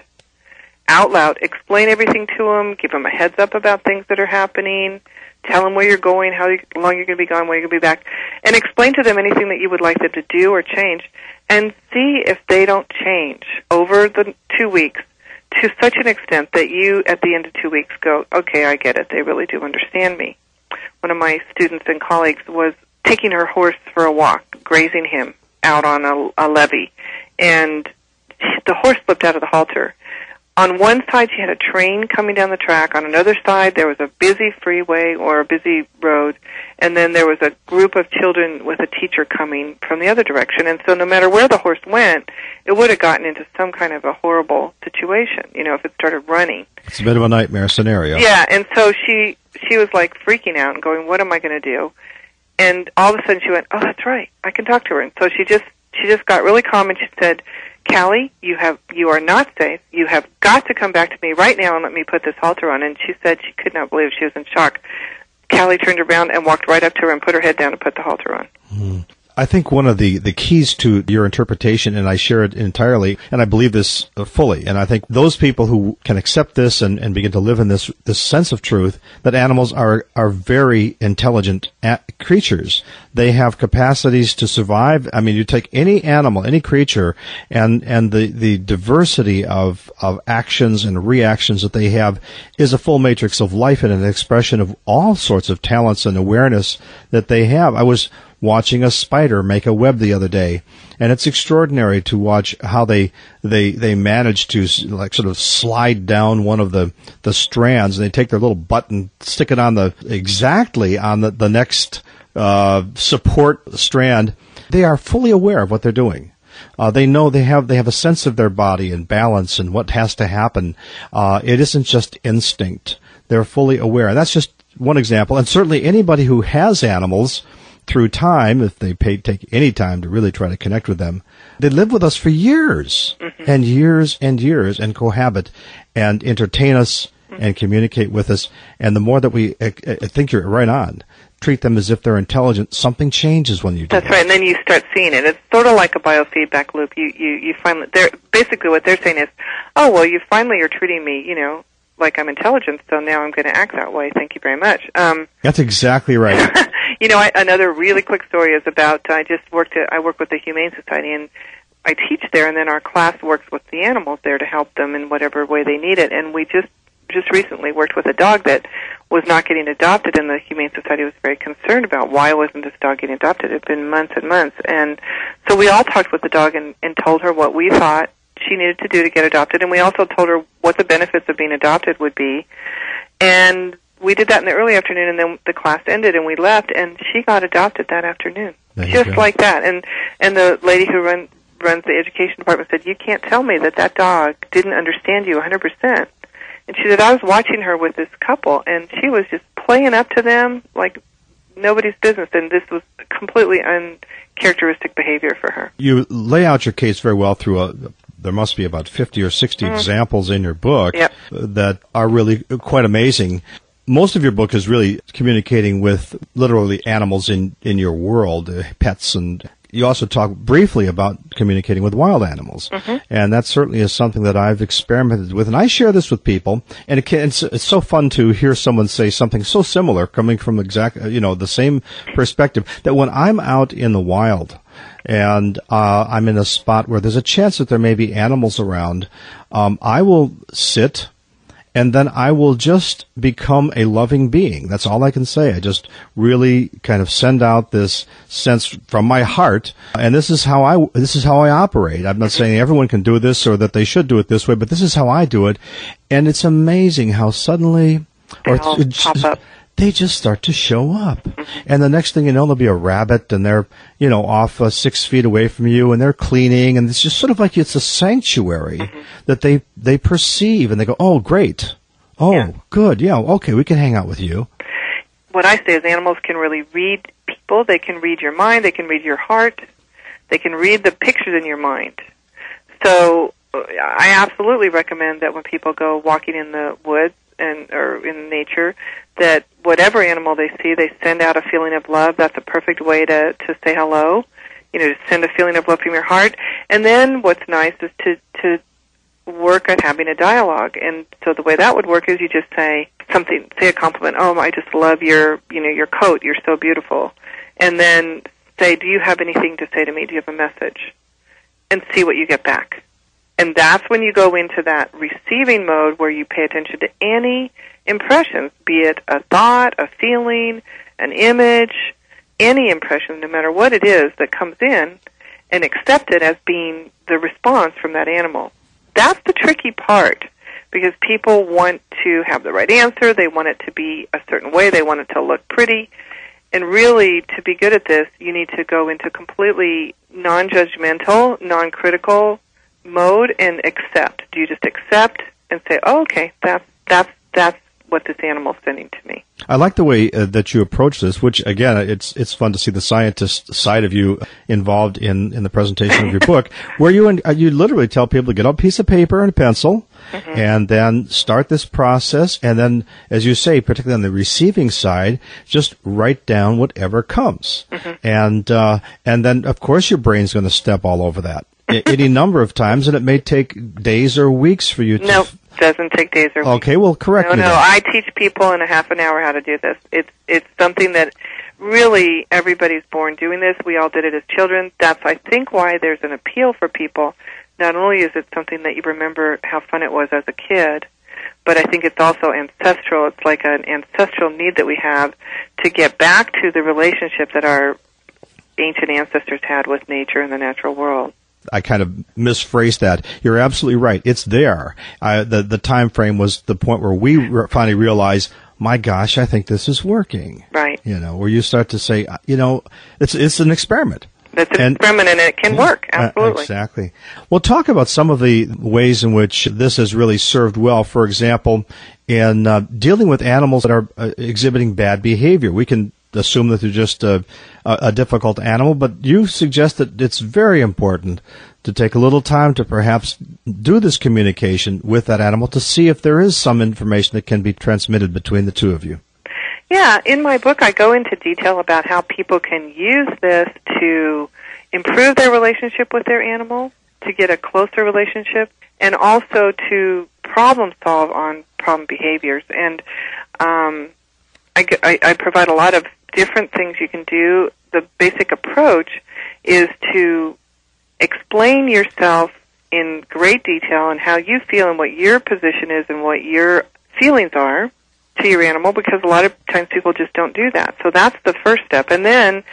Out loud, explain everything to them, give them a heads up about things that are happening, tell them where you're going, how long you're going to be gone, when you're going to be back, and explain to them anything that you would like them to do or change, and see if they don't change over the two weeks to such an extent that you, at the end of two weeks, go, okay, I get it, they really do understand me. One of my students and colleagues was taking her horse for a walk, grazing him out on a, a levee, and the horse slipped out of the halter. On one side, she had a train coming down the track. On another side, there was a busy freeway or a busy road. And then there was a group of children with a teacher coming from the other direction. And so no matter where the horse went, it would have gotten into some kind of a horrible situation, you know, if it started running.
It's a bit of a nightmare scenario.
Yeah, and so she she was like freaking out and going, what am I going to do? And all of a sudden she went, oh, that's right, I can talk to her. And so she just she just got really calm and she said, Callie, you have you are not safe. You have got to come back to me right now and let me put this halter on. And she said she could not believe it. She was in shock. Callie turned around and walked right up to her and put her head down and put the halter on.
Mm. I think one of the, the keys to your interpretation, and I share it entirely, and I believe this fully, and I think those people who can accept this and, and begin to live in this, this sense of truth, that animals are, are very intelligent at creatures. They have capacities to survive. I mean, you take any animal, any creature, and, and the, the diversity of, of actions and reactions that they have is a full matrix of life and an expression of all sorts of talents and awareness that they have. I was watching a spider make a web the other day, and it's extraordinary to watch how they they they manage to like sort of slide down one of the the strands, and they take their little butt and stick it on the exactly on the the next uh support strand. They are fully aware of what they're doing. Uh, they know they have they have a sense of their body and balance and what has to happen. Uh, it isn't just instinct. They're fully aware. And that's just one example. And certainly anybody who has animals through time, if they pay, take any time to really try to connect with them, they live with us for years mm-hmm. and years and years and cohabit and entertain us mm-hmm. and communicate with us. And the more that we, I, I think you're right on, treat them as if they're intelligent, something changes when you do
That's
that.
right, and then you start seeing it. It's sort of like a biofeedback loop. You, you, you finally, they're, basically what they're saying is, oh, well, you finally are treating me, you know, like I'm intelligent, so now I'm going to act that way. Thank you very much. Um,
That's exactly right.
You know, I, another really quick story is about, I just worked at, I work with the Humane Society, and I teach there, and then our class works with the animals there to help them in whatever way they need it. And we just, just recently worked with a dog that was not getting adopted, and the Humane Society was very concerned about why wasn't this dog getting adopted. It had been months and months. And so we all talked with the dog and, and told her what we thought she needed to do to get adopted, and we also told her what the benefits of being adopted would be. And we did that in the early afternoon, and then the class ended, and we left, and she got adopted that afternoon, just like that. And and the lady who run, runs the education department said, you can't tell me that that dog didn't understand you one hundred percent. And she said, I was watching her with this couple, and she was just playing up to them like nobody's business, and this was completely uncharacteristic behavior for her.
You lay out your case very well through a... There must be about fifty or sixty mm. examples in your book
yep.
that are really quite amazing. Most of your book is really communicating with literally animals in, in your world, uh, pets, and you also talk briefly about communicating with wild animals. Mm-hmm. And that certainly is something that I've experimented with. And I share this with people, and it can, it's, it's so fun to hear someone say something so similar coming from exact, you know, the same perspective, that when I'm out in the wild, and uh, I'm in a spot where there's a chance that there may be animals around, um, I will sit, and then I will just become a loving being. That's all I can say. I just really kind of send out this sense from my heart, and this is how I this is how I operate. I'm not saying everyone can do this or that they should do it this way, but this is how I do it. And it's amazing how suddenly,
they
or
all pop up.
they just start to show up. And the next thing you know, there'll be a rabbit, and they're, you know, off uh, six feet away from you, and they're cleaning, and it's just sort of like it's a sanctuary mm-hmm. that they, they perceive, and they go, oh, great. Oh, yeah. Good. Yeah, okay, we can hang out with you.
What I say is animals can really read people. They can read your mind. They can read your heart. They can read the pictures in your mind. So I absolutely recommend that when people go walking in the woods and or in nature, that whatever animal they see, they send out a feeling of love. That's a perfect way to, to say hello, you know, to send a feeling of love from your heart. And then what's nice is to, to work at having a dialogue. And so the way that would work is you just say something, say a compliment. Oh, I just love your, you know, your coat. You're so beautiful. And then say, do you have anything to say to me? Do you have a message? And see what you get back. And that's when you go into that receiving mode where you pay attention to any impressions, be it a thought, a feeling, an image, any impression, no matter what it is that comes in, and accept it as being the response from that animal. That's the tricky part, because people want to have the right answer. They want it to be a certain way. They want it to look pretty. And really, to be good at this, you need to go into completely non-judgmental, non-critical mode and accept. Do you just accept and say, oh, okay, that's, that's, that's what this animal's sending to me?
I like the way uh, that you approach this, which, again, it's it's fun to see the scientist side of you involved in, in the presentation of your book, where you uh, you literally tell people to get a piece of paper and a pencil, mm-hmm. and then start this process, and then, as you say, particularly on the receiving side, just write down whatever comes. Mm-hmm. And uh, and then, of course, your brain's going to step all over that any number of times, and it may take days or weeks for you to...
Nope. Doesn't take days or weeks.
Okay, well, correct
no,
me.
No, no,
then.
I teach people in a half an hour how to do this. It's it's something that really everybody's born doing this. We all did it as children. That's, I think, why there's an appeal for people. Not only is it something that you remember how fun it was as a kid, but I think it's also ancestral. It's like an ancestral need that we have to get back to the relationship that our ancient ancestors had with nature and the natural world.
I kind of misphrased that. You're absolutely right. It's there. Uh, the the time frame was the point where we re- finally realized, my gosh, I think this is working.
Right.
You know, where you start to say, you know, it's it's an experiment.
It's an
and,
experiment, and it can work. Absolutely.
Uh, exactly. Well, talk about some of the ways in which this has really served well. For example, in uh, dealing with animals that are uh, exhibiting bad behavior. We can assume that they're just a, a, a difficult animal, but you suggest that it's very important to take a little time to perhaps do this communication with that animal to see if there is some information that can be transmitted between the two of you.
Yeah, in my book I go into detail about how people can use this to improve their relationship with their animal, to get a closer relationship, and also to problem solve on problem behaviors. And um, I, I, I provide a lot of different things you can do. The basic approach is to explain yourself in great detail and how you feel and what your position is and what your feelings are to your animal, because a lot of times people just don't do that. So that's the first step. And then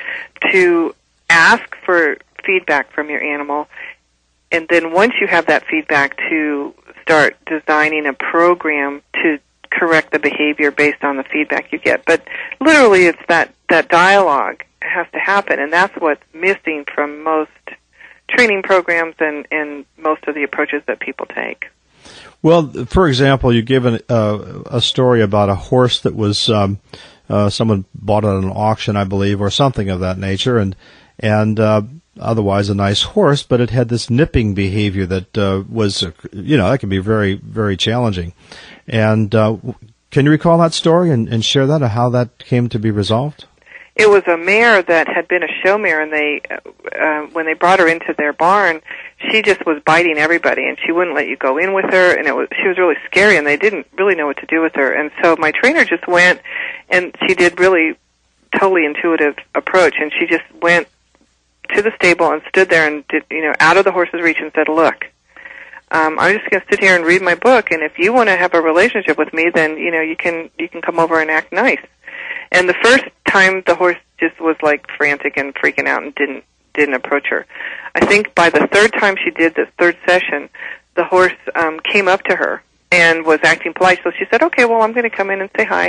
to ask for feedback from your animal, and then once you have that feedback, to start designing a program to correct the behavior based on the feedback you get. But literally it's that, that dialogue has to happen, and that's what's missing from most training programs and, and most of the approaches that people take.
Well, for example, you gave an, uh, a story about a horse that was um, uh, someone bought at an auction, I believe, or something of that nature, and and uh, otherwise a nice horse, but it had this nipping behavior that uh, was, you know, that can be very, very challenging. And uh, can you recall that story and, and share that, or how that came to be resolved?
It was a mare that had been a show mare, and they, uh, when they brought her into their barn, she just was biting everybody, and she wouldn't let you go in with her, and it was, she was really scary, and they didn't really know what to do with her. And so my trainer just went, and she did really totally intuitive approach, and she just went to the stable and stood there and did, you know, out of the horse's reach, and said, look, um, I'm just going to sit here and read my book, and if you want to have a relationship with me, then, you know, you can, you can come over and act nice. And the first time the horse just was like frantic and freaking out and didn't didn't approach her. I think by the third time she did this third session, the horse um, came up to her and was acting polite. So she said, okay, well, I'm going to come in and say hi.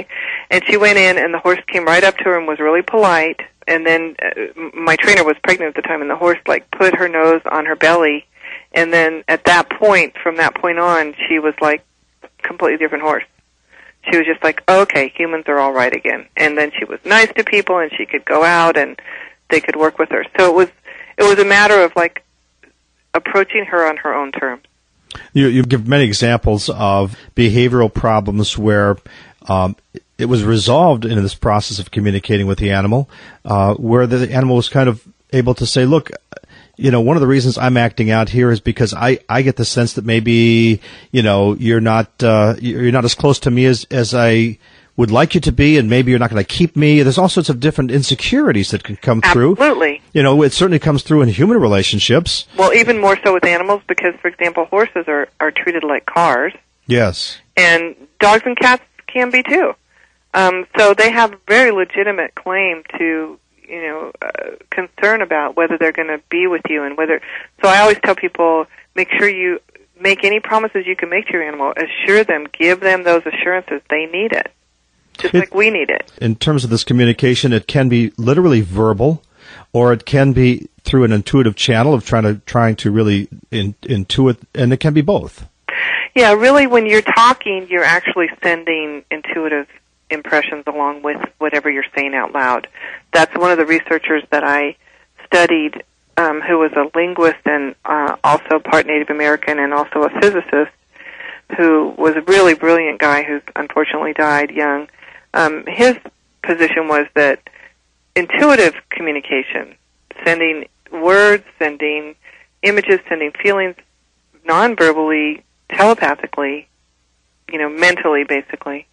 And she went in, and the horse came right up to her and was really polite. And then uh, my trainer was pregnant at the time, and the horse, like, put her nose on her belly. And then at that point, from that point on, she was, like, completely different horse. She was just like, oh, okay, humans are all right again. And then she was nice to people, and she could go out, and they could work with her. So it was it was a matter of, like, approaching her on her own terms.
You, you give many examples of behavioral problems where um, it was resolved in this process of communicating with the animal, uh, where the animal was kind of able to say, look, you know, one of the reasons I'm acting out here is because I, I get the sense that maybe, you know, you're not, uh, you're not as close to me as, as I would like you to be, and maybe you're not going to keep me. There's all sorts of different insecurities that can come through.
Absolutely.
You know, it certainly comes through in human relationships.
Well, even more so with animals, because, for example, horses are, are treated like cars.
Yes.
And dogs and cats can be too. Um, so they have very legitimate claim to, you know, uh, concern about whether they're going to be with you and whether. So I always tell people, make sure you make any promises you can make to your animal. Assure them, give them those assurances. They need it, just
it,
like we need it.
In terms of this communication, it can be literally verbal, or it can be through an intuitive channel of trying to trying to really in, intuit, and it can be both.
Yeah, really, when you're talking, you're actually sending intuitive impressions along with whatever you're saying out loud. That's one of the researchers that I studied, um, who was a linguist and uh, also part Native American and also a physicist, who was a really brilliant guy who unfortunately died young. Um, his position was that intuitive communication, sending words, sending images, sending feelings non-verbally, telepathically, you know, mentally basically,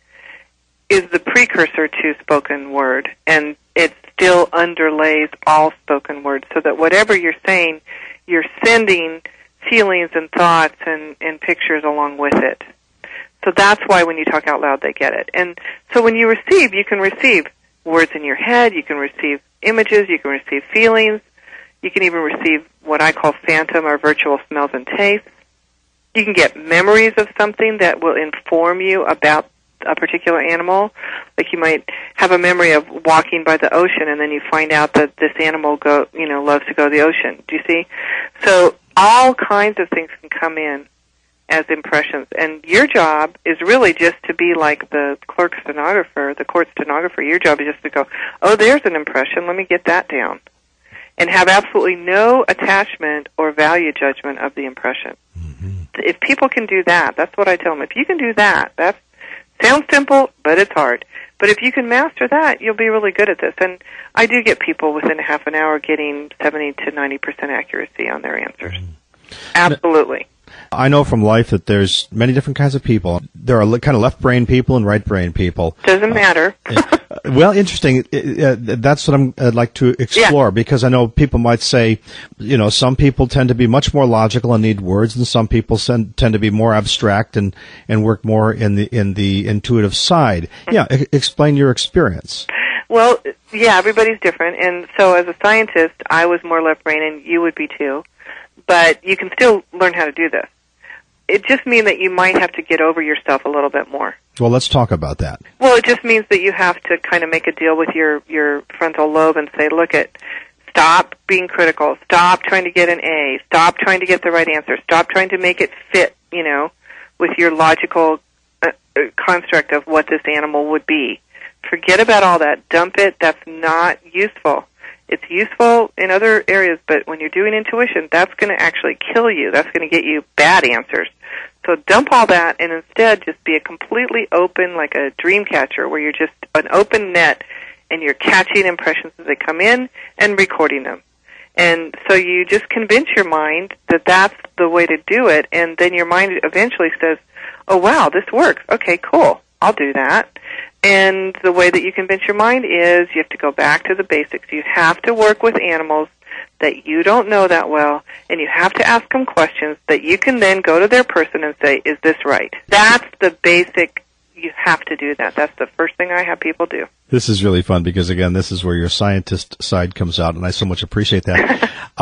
is the precursor to spoken word, and it still underlays all spoken word, so that whatever you're saying, you're sending feelings and thoughts and, and pictures along with it. So that's why when you talk out loud, they get it. And so when you receive, you can receive words in your head, you can receive images, you can receive feelings, you can even receive what I call phantom or virtual smells and tastes. You can get memories of something that will inform you about a particular animal. Like you might have a memory of walking by the ocean, and then you find out that this animal go, you know, loves to go to the ocean. Do you see? So all kinds of things can come in as impressions, and your job is really just to be like the clerk stenographer, the court stenographer. Your job is just to go, oh, there's an impression, let me get that down, and have absolutely no attachment or value judgment of the impression. Mm-hmm. If people can do that, that's what I tell them. If you can do that, that sounds simple, but it's hard. But if you can master that, you'll be really good at this. And I do get people within a half an hour getting seventy to ninety percent accuracy on their answers. Mm-hmm. Absolutely.
I know from life that there's many different kinds of people. There are kind of left-brain people and right-brain people.
Doesn't matter.
Uh, well, interesting. Uh, that's what I'm, I'd like to explore, yeah. Because I know people might say, you know, some people tend to be much more logical and need words, and some people send, tend to be more abstract and, and work more in the in the intuitive side. Mm-hmm. Yeah, e- explain your experience.
Well, yeah, everybody's different, and so as a scientist, I was more left-brain, and you would be too. But you can still learn how to do this. It just means that you might have to get over yourself a little bit more.
Well, let's talk about that.
Well, it just means that you have to kind of make a deal with your, your frontal lobe and say, look, it, stop being critical. Stop trying to get an A. Stop trying to get the right answer. Stop trying to make it fit, you know, with your logical uh, construct of what this animal would be. Forget about all that. Dump it. That's not useful. It's useful in other areas, but when you're doing intuition, that's going to actually kill you. That's going to get you bad answers. So dump all that and instead just be a completely open, like a dream catcher, where you're just an open net and you're catching impressions as they come in and recording them. And so you just convince your mind that that's the way to do it, and then your mind eventually says, oh, wow, this works. Okay, cool. I'll do that. And the way that you convince your mind is you have to go back to the basics. You have to work with animals that you don't know that well, and you have to ask them questions that you can then go to their person and say, is this right? That's the basic. You have to do that. That's the first thing I have people do.
This is really fun because, again, this is where your scientist side comes out, and I so much appreciate that. um,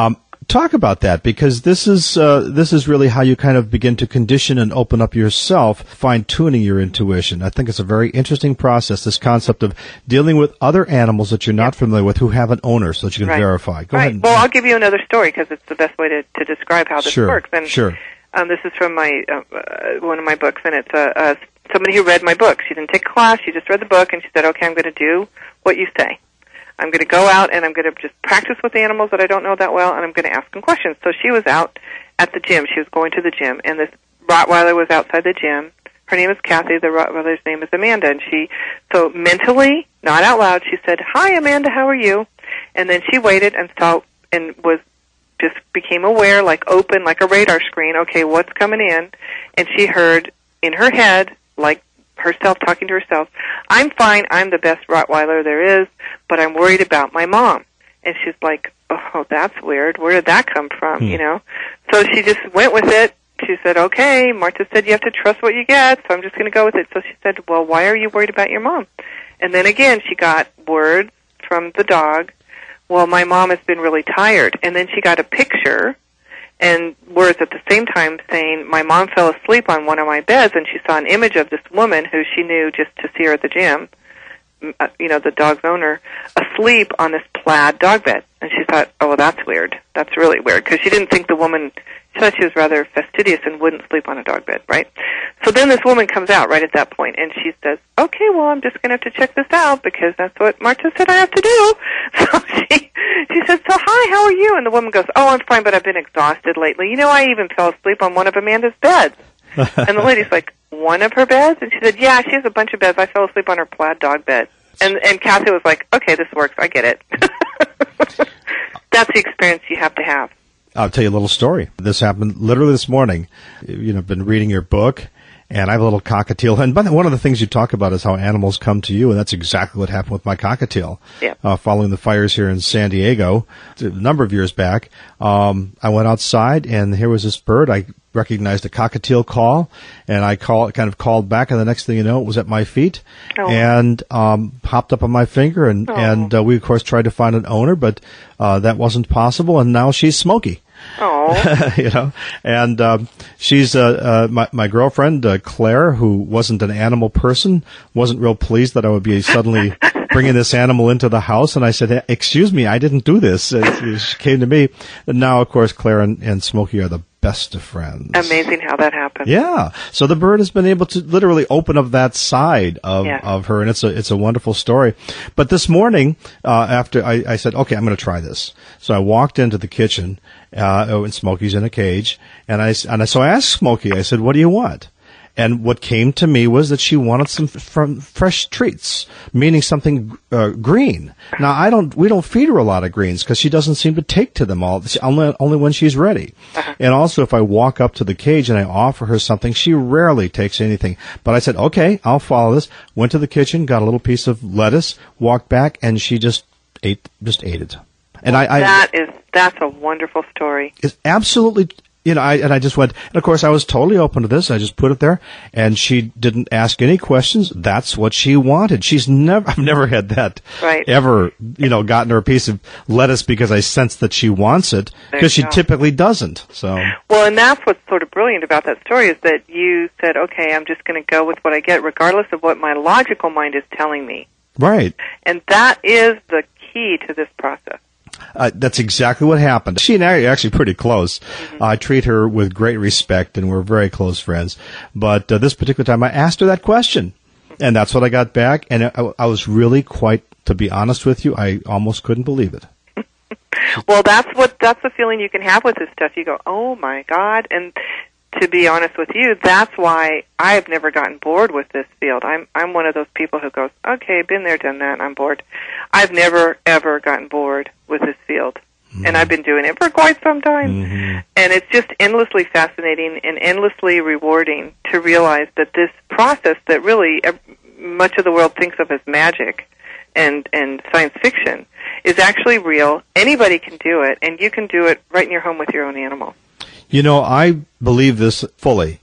talk about that, because this is uh, this is really how you kind of begin to condition and open up yourself, fine-tuning your intuition. I think it's a very interesting process, this concept of dealing with other animals that you're not yeah. familiar with who have an owner so that you can
right.
verify. Go
right.
ahead. And,
well, I'll give you another story because it's the best way to, to describe how this
sure.
works. And,
sure.
Um, this is from my uh, uh, one of my books, and it's uh, uh, somebody who read my book. She didn't take a class. She just read the book, and she said, okay, I'm going to do what you say. I'm going to go out, and I'm going to just practice with the animals that I don't know that well, and I'm going to ask them questions. So she was out at the gym. She was going to the gym, and this Rottweiler was outside the gym. Her name is Kathy. The Rottweiler's name is Amanda. And she, so mentally, not out loud, she said, hi, Amanda, how are you? And then she waited and saw and was just became aware, like open, like a radar screen, okay, what's coming in? And she heard in her head, like herself talking to herself, I'm fine, I'm the best Rottweiler there is, but I'm worried about my mom. And she's like, oh, that's weird. Where did that come from, hmm. you know? So she just went with it. She said, okay, Marta said you have to trust what you get, so I'm just going to go with it. So she said, well, why are you worried about your mom? And then again, she got words from the dog, well, my mom has been really tired. And then she got a picture and words at the same time saying, my mom fell asleep on one of my beds, and she saw an image of this woman who she knew just to see her at the gym, you know, the dog's owner, asleep on this plaid dog bed. And she thought, oh, well, that's weird. That's really weird, because she didn't think the woman, she thought she was rather fastidious and wouldn't sleep on a dog bed, right? So then this woman comes out right at that point, and she says, okay, well, I'm just going to have to check this out, because that's what Marta said I have to do. So she, she said, so hi, how are you? And the woman goes, oh, I'm fine, but I've been exhausted lately. You know, I even fell asleep on one of Amanda's beds. And the lady's like, one of her beds? And she said, yeah, she has a bunch of beds. I fell asleep on her plaid dog bed. And and Kathy was like, okay, this works. I get it. That's the experience you have to have.
I'll tell you a little story. This happened literally this morning. You know, I've been reading your book, and I have a little cockatiel. And by the, one of the things you talk about is how animals come to you, and that's exactly what happened with my cockatiel.
Yeah. Uh,
following the fires here in San Diego a number of years back, um, I went outside, and here was this bird. I recognized a cockatiel call, and I call, kind of called back, and the next thing you know, it was at my feet, oh. and um, hopped up on my finger, and, oh. and uh, we, of course, tried to find an owner, but uh, that wasn't possible, and now she's Smokey.
Oh,
you know, and um, she's uh, uh, my my girlfriend uh, Claire, who wasn't an animal person, wasn't real pleased that I would be suddenly bringing this animal into the house. And I said, "Excuse me, I didn't do this." And she came to me, and now, of course, Claire and, and Smokey are the best of friends.
Amazing how that happened.
Yeah. So the bird has been able to literally open up that side of,
yeah.
of her, and it's a it's a wonderful story. But this morning, uh, after I, I said, okay, I'm going to try this. So I walked into the kitchen, uh, and Smokey's in a cage, and I and I, so I asked Smokey, I said, what do you want? And what came to me was that she wanted some from fresh treats, meaning something uh, green. Now, I don't, we don't feed her a lot of greens because she doesn't seem to take to them all, only, only when she's ready. Uh-huh. And also, if I walk up to the cage and I offer her something, she rarely takes anything. But I said, okay, I'll follow this. Went to the kitchen, got a little piece of lettuce, walked back, and she just ate, just ate it. And
well,
I, I,
that is, that's a wonderful story.
It's absolutely. You know, I, and I just went, and of course I was totally open to this. I just put it there, and she didn't ask any questions. That's what she wanted. She's never, I've never had that
right.
ever, you know, gotten her a piece of lettuce because I sense that she wants it, because she go. typically doesn't. So.
Well, and that's what's sort of brilliant about that story is that you said, okay, I'm just going to go with what I get, regardless of what my logical mind is telling me.
Right.
And that is the key to this process.
Uh, that's exactly what happened. She and I are actually pretty close. Mm-hmm. I treat her with great respect, and we're very close friends. But uh, this particular time, I asked her that question, and that's what I got back. And I, I was really quite, to be honest with you, I almost couldn't believe it.
Well, that's what that's the feeling you can have with this stuff. You go, oh, my God. And to be honest with you, that's why I've never gotten bored with this field. I'm I'm one of those people who goes, okay, been there, done that, I'm bored. I've never, ever gotten bored with this field. Mm-hmm. And I've been doing it for quite some time. Mm-hmm. And it's just endlessly fascinating and endlessly rewarding to realize that this process that really much of the world thinks of as magic and, and science fiction is actually real. Anybody can do it, and you can do it right in your home with your own animal.
You know, I believe this fully.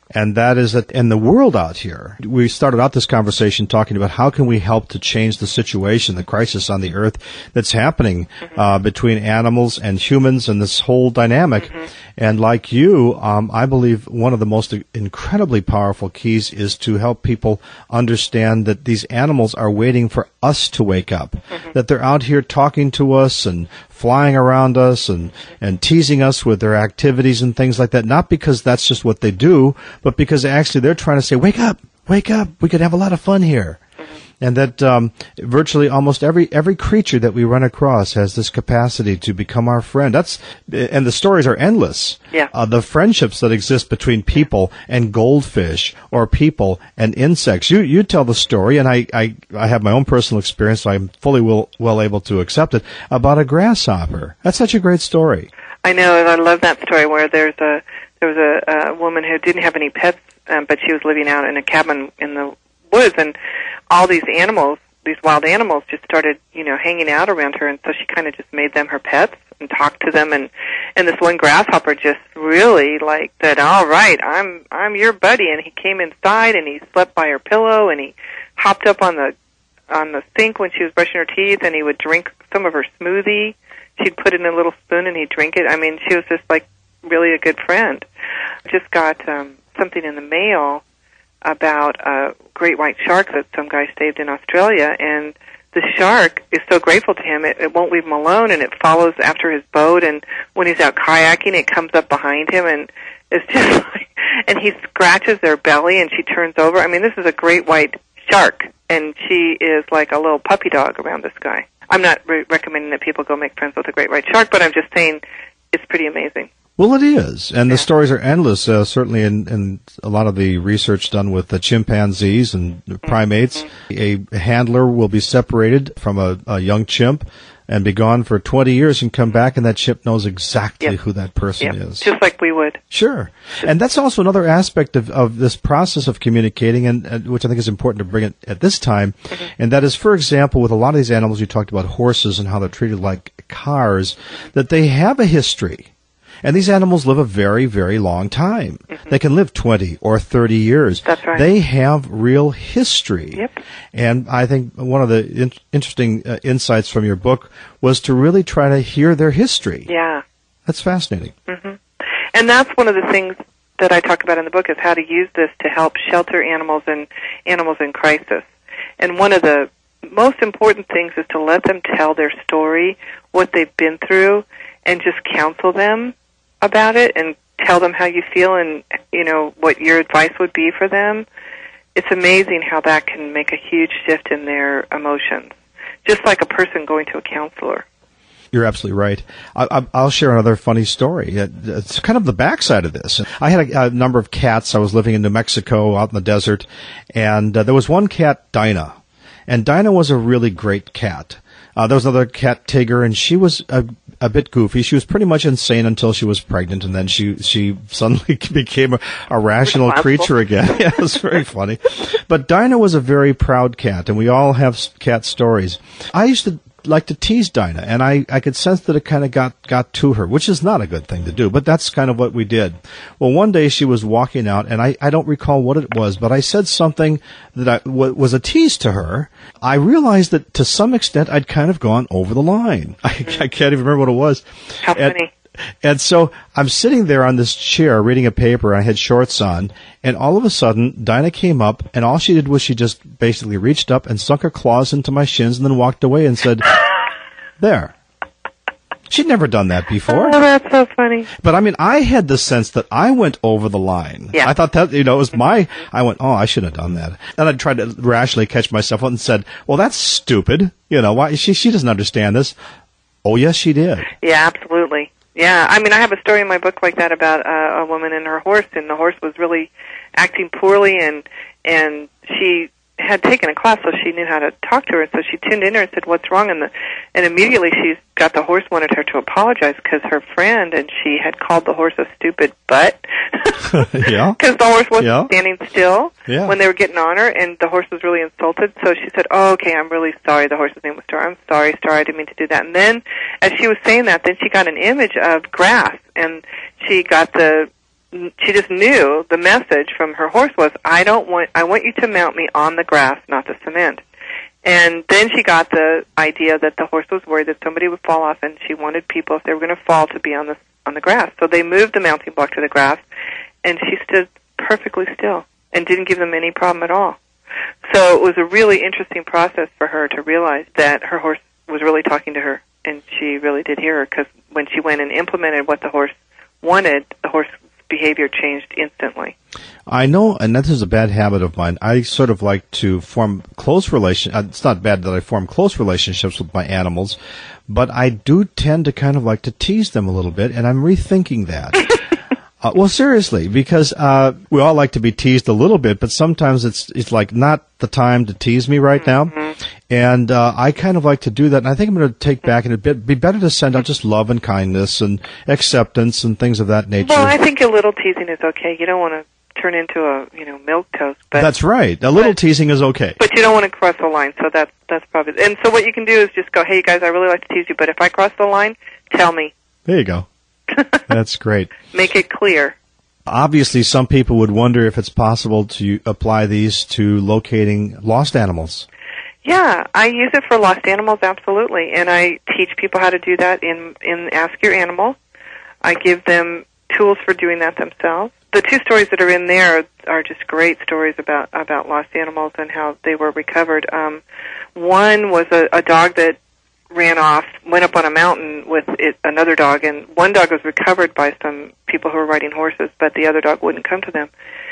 And that is that in the world out here, we started out this conversation talking about how can we help to change the situation, the crisis on the earth that's happening mm-hmm. uh, between animals and humans and this whole dynamic. Mm-hmm. And like you, um, I believe one of the most incredibly powerful keys is to help people understand that these animals are waiting for us to wake up, mm-hmm. that they're out here talking to us and flying around us and, and teasing us with their activities and things like that, not because that's just what they do, but because actually they're trying to say, wake up, wake up, we could have a lot of fun here. Mm-hmm. And that um, virtually almost every every creature that we run across has this capacity to become our friend. That's and the stories are endless.
Yeah.
Uh, the friendships that exist between people and goldfish, or people and insects. You you tell the story, and I, I, I have my own personal experience, so I'm fully well, well able to accept it, about a grasshopper. That's such a great story.
I know, and I love that story where there's a there was a, a woman who didn't have any pets, um, but she was living out in a cabin in the woods, and all these animals, these wild animals, just started, you know, hanging out around her, and so she kind of just made them her pets and talked to them, and and this one grasshopper just really like said, "All right, I'm I'm your buddy," and he came inside and he slept by her pillow, and he hopped up on the on the sink when she was brushing her teeth, and he would drink some of her smoothie. She'd put it in a little spoon and he'd drink it. I mean, she was just like really a good friend. I just got um, something in the mail about a great white shark that some guy saved in Australia, and the shark is so grateful to him, it, it won't leave him alone, and it follows after his boat, and when he's out kayaking, it comes up behind him, and it's just like, and he scratches their belly, and she turns over. I mean, this is a great white shark, and she is like a little puppy dog around this guy. I'm not re- recommending that people go make friends with a great white shark, but I'm just saying it's pretty amazing.
Well, it is, and
yeah.
the stories are endless, uh, certainly in, in a lot of the research done with the chimpanzees and primates. Mm-hmm. A handler will be separated from a, a young chimp and be gone for twenty years and come back, and that chimp knows exactly
yep.
who that person
yep.
is.
Just like we would.
Sure. And that's also another aspect of, of this process of communicating, and, and which I think is important to bring it at this time, mm-hmm. and that is, for example, with a lot of these animals, you talked about horses and how they're treated like cars, that they have a history. And these animals live a very, very long time. Mm-hmm. They can live twenty or thirty years.
That's right.
They have real history.
Yep.
And I think one of the in- interesting uh, insights from your book was to really try to hear their history.
Yeah.
That's fascinating.
Mm-hmm. And that's one of the things that I talk about in the book, is how to use this to help shelter animals and animals in crisis. And one of the most important things is to let them tell their story, what they've been through, and just counsel them about it and tell them how you feel and, you know, what your advice would be for them. It's amazing how that can make a huge shift in their emotions, just like a person going to a counselor.
You're absolutely right. I, I'll share another funny story. It's kind of the backside of this. I had a, a number of cats. I was living in New Mexico out in the desert, and uh, there was one cat, Dinah, and Dinah was a really great cat. Uh, there was another cat, Tigger, and she was a, a bit goofy. She was pretty much insane until she was pregnant, and then she she suddenly became a, a rational creature again. Yeah, it was very funny. But Dinah was a very proud cat, and we all have cat stories. I used to like to tease Dinah, and I, I could sense that it kind of got, got to her, which is not a good thing to do, but that's kind of what we did. Well, one day she was walking out, and I, I don't recall what it was, but I said something that I, w- was a tease to her. I realized that to some extent I'd kind of gone over the line. I, I can't even remember what it was.
How
and,
funny.
And so I'm sitting there on this chair reading a paper, and I had shorts on, and all of a sudden Dinah came up, and all she did was she just basically reached up and sunk her claws into my shins and then walked away and said, there. She'd never done that before.
Oh, that's so funny.
But I mean, I had the sense that I went over the line.
Yeah.
I thought that, you know, it was my, I went, oh, I shouldn't have done that. And I tried to rationally catch myself up and said, well, that's stupid. You know, why, she, she doesn't understand this. Oh, yes, she did.
Yeah, absolutely. Yeah, I mean, I have a story in my book like that about uh, a woman and her horse, and the horse was really acting poorly, and and she had taken a class, so she knew how to talk to her, and so she tuned in her and said, what's wrong? And the and immediately she got the horse wanted her to apologize because her friend and she had called the horse a stupid butt.
Yeah.
Because the horse wasn't
yeah.
standing still
yeah.
when they were getting on her, and the horse was really insulted. So she said, oh, okay, I'm really sorry. The horse's name was Star. I'm sorry, Star. I didn't mean to do that. And then as she was saying that, then she got an image of grass, and she got the she just knew the message from her horse was, I don't want, I want you to mount me on the grass, not the cement. And then she got the idea that the horse was worried that somebody would fall off, and she wanted people, if they were going to fall, to be on the on the grass. So they moved the mounting block to the grass, and she stood perfectly still and didn't give them any problem at all. So it was a really interesting process for her to realize that her horse was really talking to her, and she really did hear her, because when she went and implemented what the horse wanted, the horse behavior changed instantly.
I know, and this is a bad habit of mine. I sort of like to form close relation. uh, It's not bad that I form close relationships with my animals, but I do tend to kind of like to tease them a little bit, and I'm rethinking that. uh, well, seriously, because uh, we all like to be teased a little bit, but sometimes it's it's like not the time to tease me right now. Mm-hmm. And uh, I kind of like to do that, and I think I'm going to take back, and it'd be better to send out just love and kindness and acceptance and things of that nature.
Well, I think a little teasing is okay. You don't want to turn into a, you know, milquetoast. But
that's right. A little
but,
teasing is okay.
But you don't want to cross the line, so that's, that's probably... And so what you can do is just go, hey, guys, I really like to tease you, but if I cross the line, tell me.
There you go. That's great.
Make it clear.
Obviously, some people would wonder if it's possible to apply these to locating lost animals.
Yeah, I use it for lost animals, absolutely, and I teach people how to do that in in Ask Your Animal. I give them tools for doing that themselves. The two stories that are in there are just great stories about about lost animals and how they were recovered. Um, one was a, a dog that ran off, went up on a mountain with it, another dog, and one dog was recovered by some people who were riding horses, but the other dog wouldn't come to them.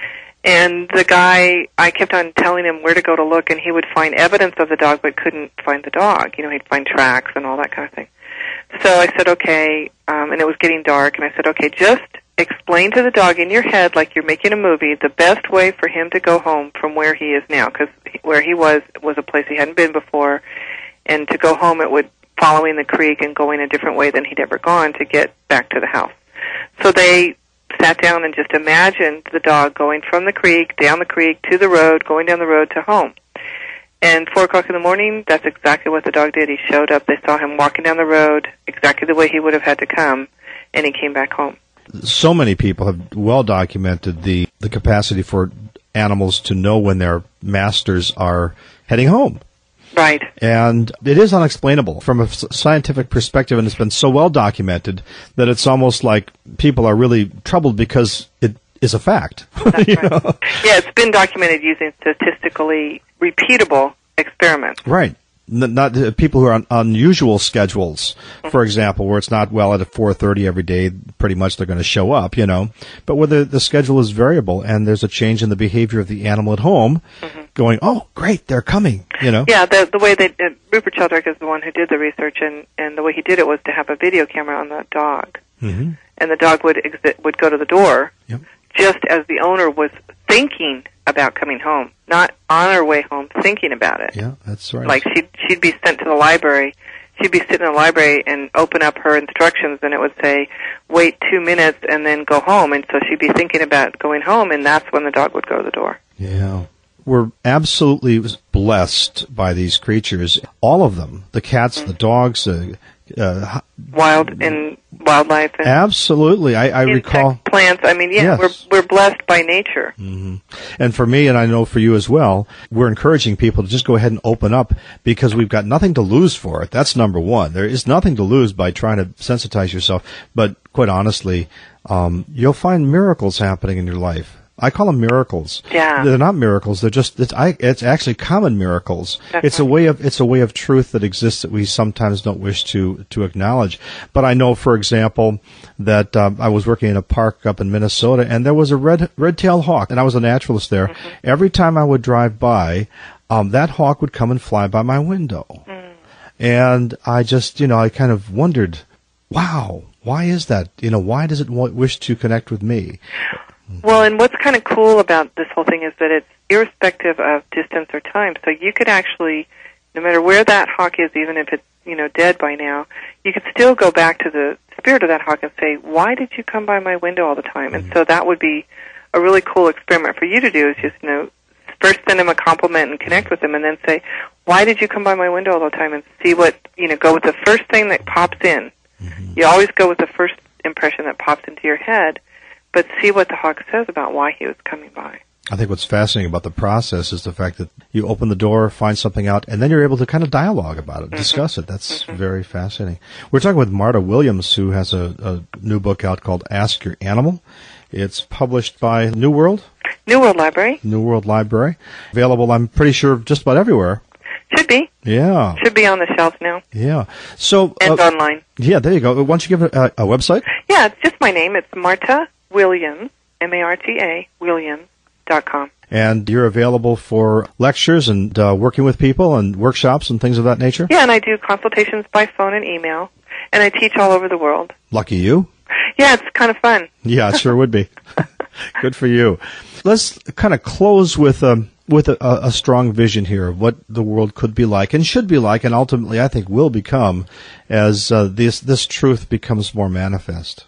And the guy, I kept on telling him where to go to look, and he would find evidence of the dog but couldn't find the dog. You know, he'd find tracks and all that kind of thing. So I said, okay, um, and it was getting dark, and I said, okay, just explain to the dog in your head, like you're making a movie, the best way for him to go home from where he is now, because where he was was a place he hadn't been before, and to go home it would following the creek and going a different way than he'd ever gone to get back to the house. So they sat down and just imagined the dog going from the creek, down the creek, to the road, going down the road to home. And four o'clock in the morning, that's exactly what the dog did. He showed up. They saw him walking down the road exactly the way he would have had to come, and he came back home.
So many people have well documented the, the capacity for animals to know when their masters are heading home.
Right.
And it is unexplainable from a scientific perspective, and it's been so well documented that it's almost like people are really troubled because it is a fact.
That's
you
right.
know?
Yeah, it's been documented using statistically repeatable experiments.
Right. N- not uh, people who are on unusual schedules, mm-hmm. for example, where it's not, well, at four thirty every day, pretty much they're going to show up, you know. But where the, the schedule is variable and there's a change in the behavior of the animal at home, mm-hmm. going, oh, great, they're coming, you know.
Yeah, the the way they, uh, Rupert Sheldrake is the one who did the research, and, and the way he did it was to have a video camera on the dog. Mm-hmm. And the dog would exit, would go to the door, yep. just as the owner was thinking about coming home, not on her way home thinking about it.
Yeah, that's right.
Like she'd, she'd be sent to the library. She'd be sitting in the library and open up her instructions, and it would say, wait two minutes and then go home. And so she'd be thinking about going home, and that's when the dog would go to the door.
Yeah. We're absolutely blessed by these creatures, all of them, the cats, mm-hmm. the dogs, uh, uh,
wild and wildlife. And
absolutely. I, I
insects,
recall
plants. I mean, yeah,
yes.
we're we're blessed by nature.
Mm-hmm. And for me, and I know for you as well, we're encouraging people to just go ahead and open up because we've got nothing to lose for it. That's number one. There is nothing to lose by trying to sensitize yourself. But quite honestly, um, you'll find miracles happening in your life. I call them miracles.
Yeah.
They're not miracles. They're just, it's, I, it's actually common miracles.
That's
it's
right.
a way of, it's a way of truth that exists that we sometimes don't wish to, to acknowledge. But I know, for example, that, um, I was working in a park up in Minnesota and there was a red, red-tailed hawk, and I was a naturalist there. Mm-hmm. Every time I would drive by, um, that hawk would come and fly by my window. Mm. And I just, you know, I kind of wondered, wow, why is that? You know, why does it w- wish to connect with me?
Well, and what's kind of cool about this whole thing is that it's irrespective of distance or time. So you could actually, no matter where that hawk is, even if it's, you know, dead by now, you could still go back to the spirit of that hawk and say, why did you come by my window all the time? And so that would be a really cool experiment for you to do, is just, you know, first send him a compliment and connect with him, and then say, why did you come by my window all the time? And see what, you know, go with the first thing that pops in. Mm-hmm. You always go with the first impression that pops into your head. but see what the hawk says about why he was coming by.
I think what's fascinating about the process is the fact that you open the door, find something out, and then you're able to kind of dialogue about it, mm-hmm. discuss it. That's mm-hmm. very fascinating. We're talking with Marta Williams, who has a, a new book out called Ask Your Animal. It's published by New World.
New World Library.
New World Library. Available, I'm pretty sure, just about everywhere.
Should be.
Yeah.
Should be on the shelf now.
Yeah. So
and uh, online.
Yeah, there you go. Why don't you give it a, a website?
Yeah, it's just my name. It's Marta Williams, M A R T A, Williams dot com.
And you're available for lectures and uh, working with people and workshops and things of that nature?
Yeah, and I do consultations by phone and email, and I teach all over the world.
Lucky you.
Yeah, it's kind of fun.
Yeah, it sure would be. Good for you. Let's kind of close with um, with a, a strong vision here of what the world could be like and should be like, and ultimately I think will become as uh, this this truth becomes more manifest.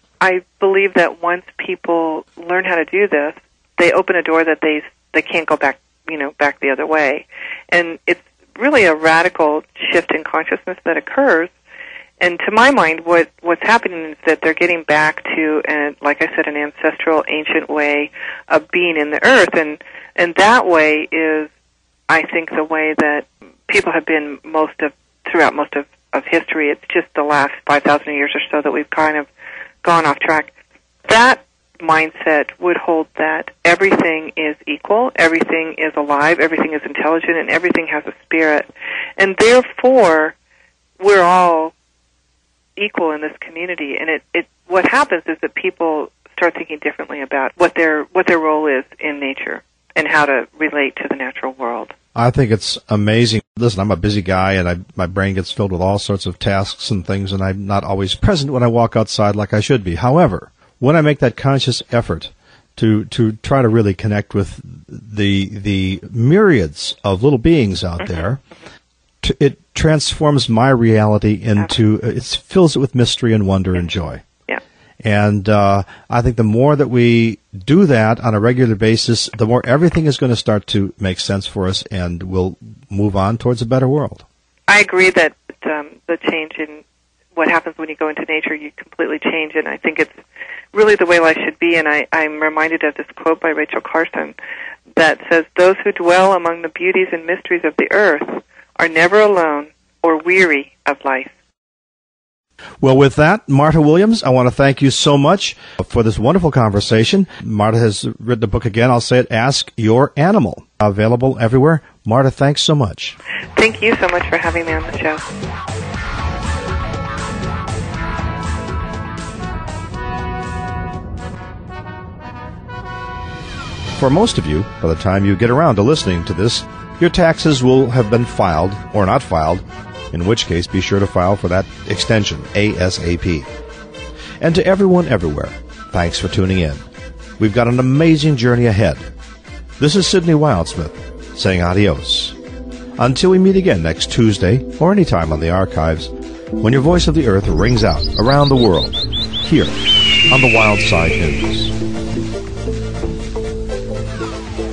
I believe that once people learn how to do this, they open a door that they they can't go back, you know, back the other way, and it's really a radical shift in consciousness that occurs. And to my mind, what what's happening is that they're getting back to, an, like I said, an ancestral, ancient way of being in the earth, and and that way is, I think, the way that people have been most of throughout most of, of history. It's just the last five thousand years or so that we've kind of gone off track. That mindset would hold that everything is equal, everything is alive, everything is intelligent, and everything has a spirit, and therefore we're all equal in this community. And it, it what happens is that people start thinking differently about what their what their role is in nature and how to relate to the natural world.
I think it's amazing. Listen, I'm a busy guy, and I, my brain gets filled with all sorts of tasks and things, and I'm not always present when I walk outside like I should be. However, when I make that conscious effort to to try to really connect with the the myriads of little beings out mm-hmm. there, t- it transforms my reality into, it fills it with mystery and wonder and joy.
Yeah.
And uh, I think the more that we do that on a regular basis, the more everything is going to start to make sense for us, and we'll move on towards a better world.
I agree that um, the change in what happens when you go into nature, you completely change, and I think it's really the way life should be. And I, I'm reminded of this quote by Rachel Carson that says, "Those who dwell among the beauties and mysteries of the earth are never alone or weary of life."
Well, with that, Marta Williams, I want to thank you so much for this wonderful conversation. Marta has written a book again. I'll say it, Ask Your Animal. Available everywhere. Marta, thanks so much.
Thank you so much for having me on the show.
For most of you, by the time you get around to listening to this, your taxes will have been filed or not filed, in which case be sure to file for that extension, ASAP. And to everyone everywhere, thanks for tuning in. We've got an amazing journey ahead. This is Sidney Wildsmith saying adios. Until we meet again next Tuesday or anytime on the archives, when your voice of the earth rings out around the world, here on the Wild Side News.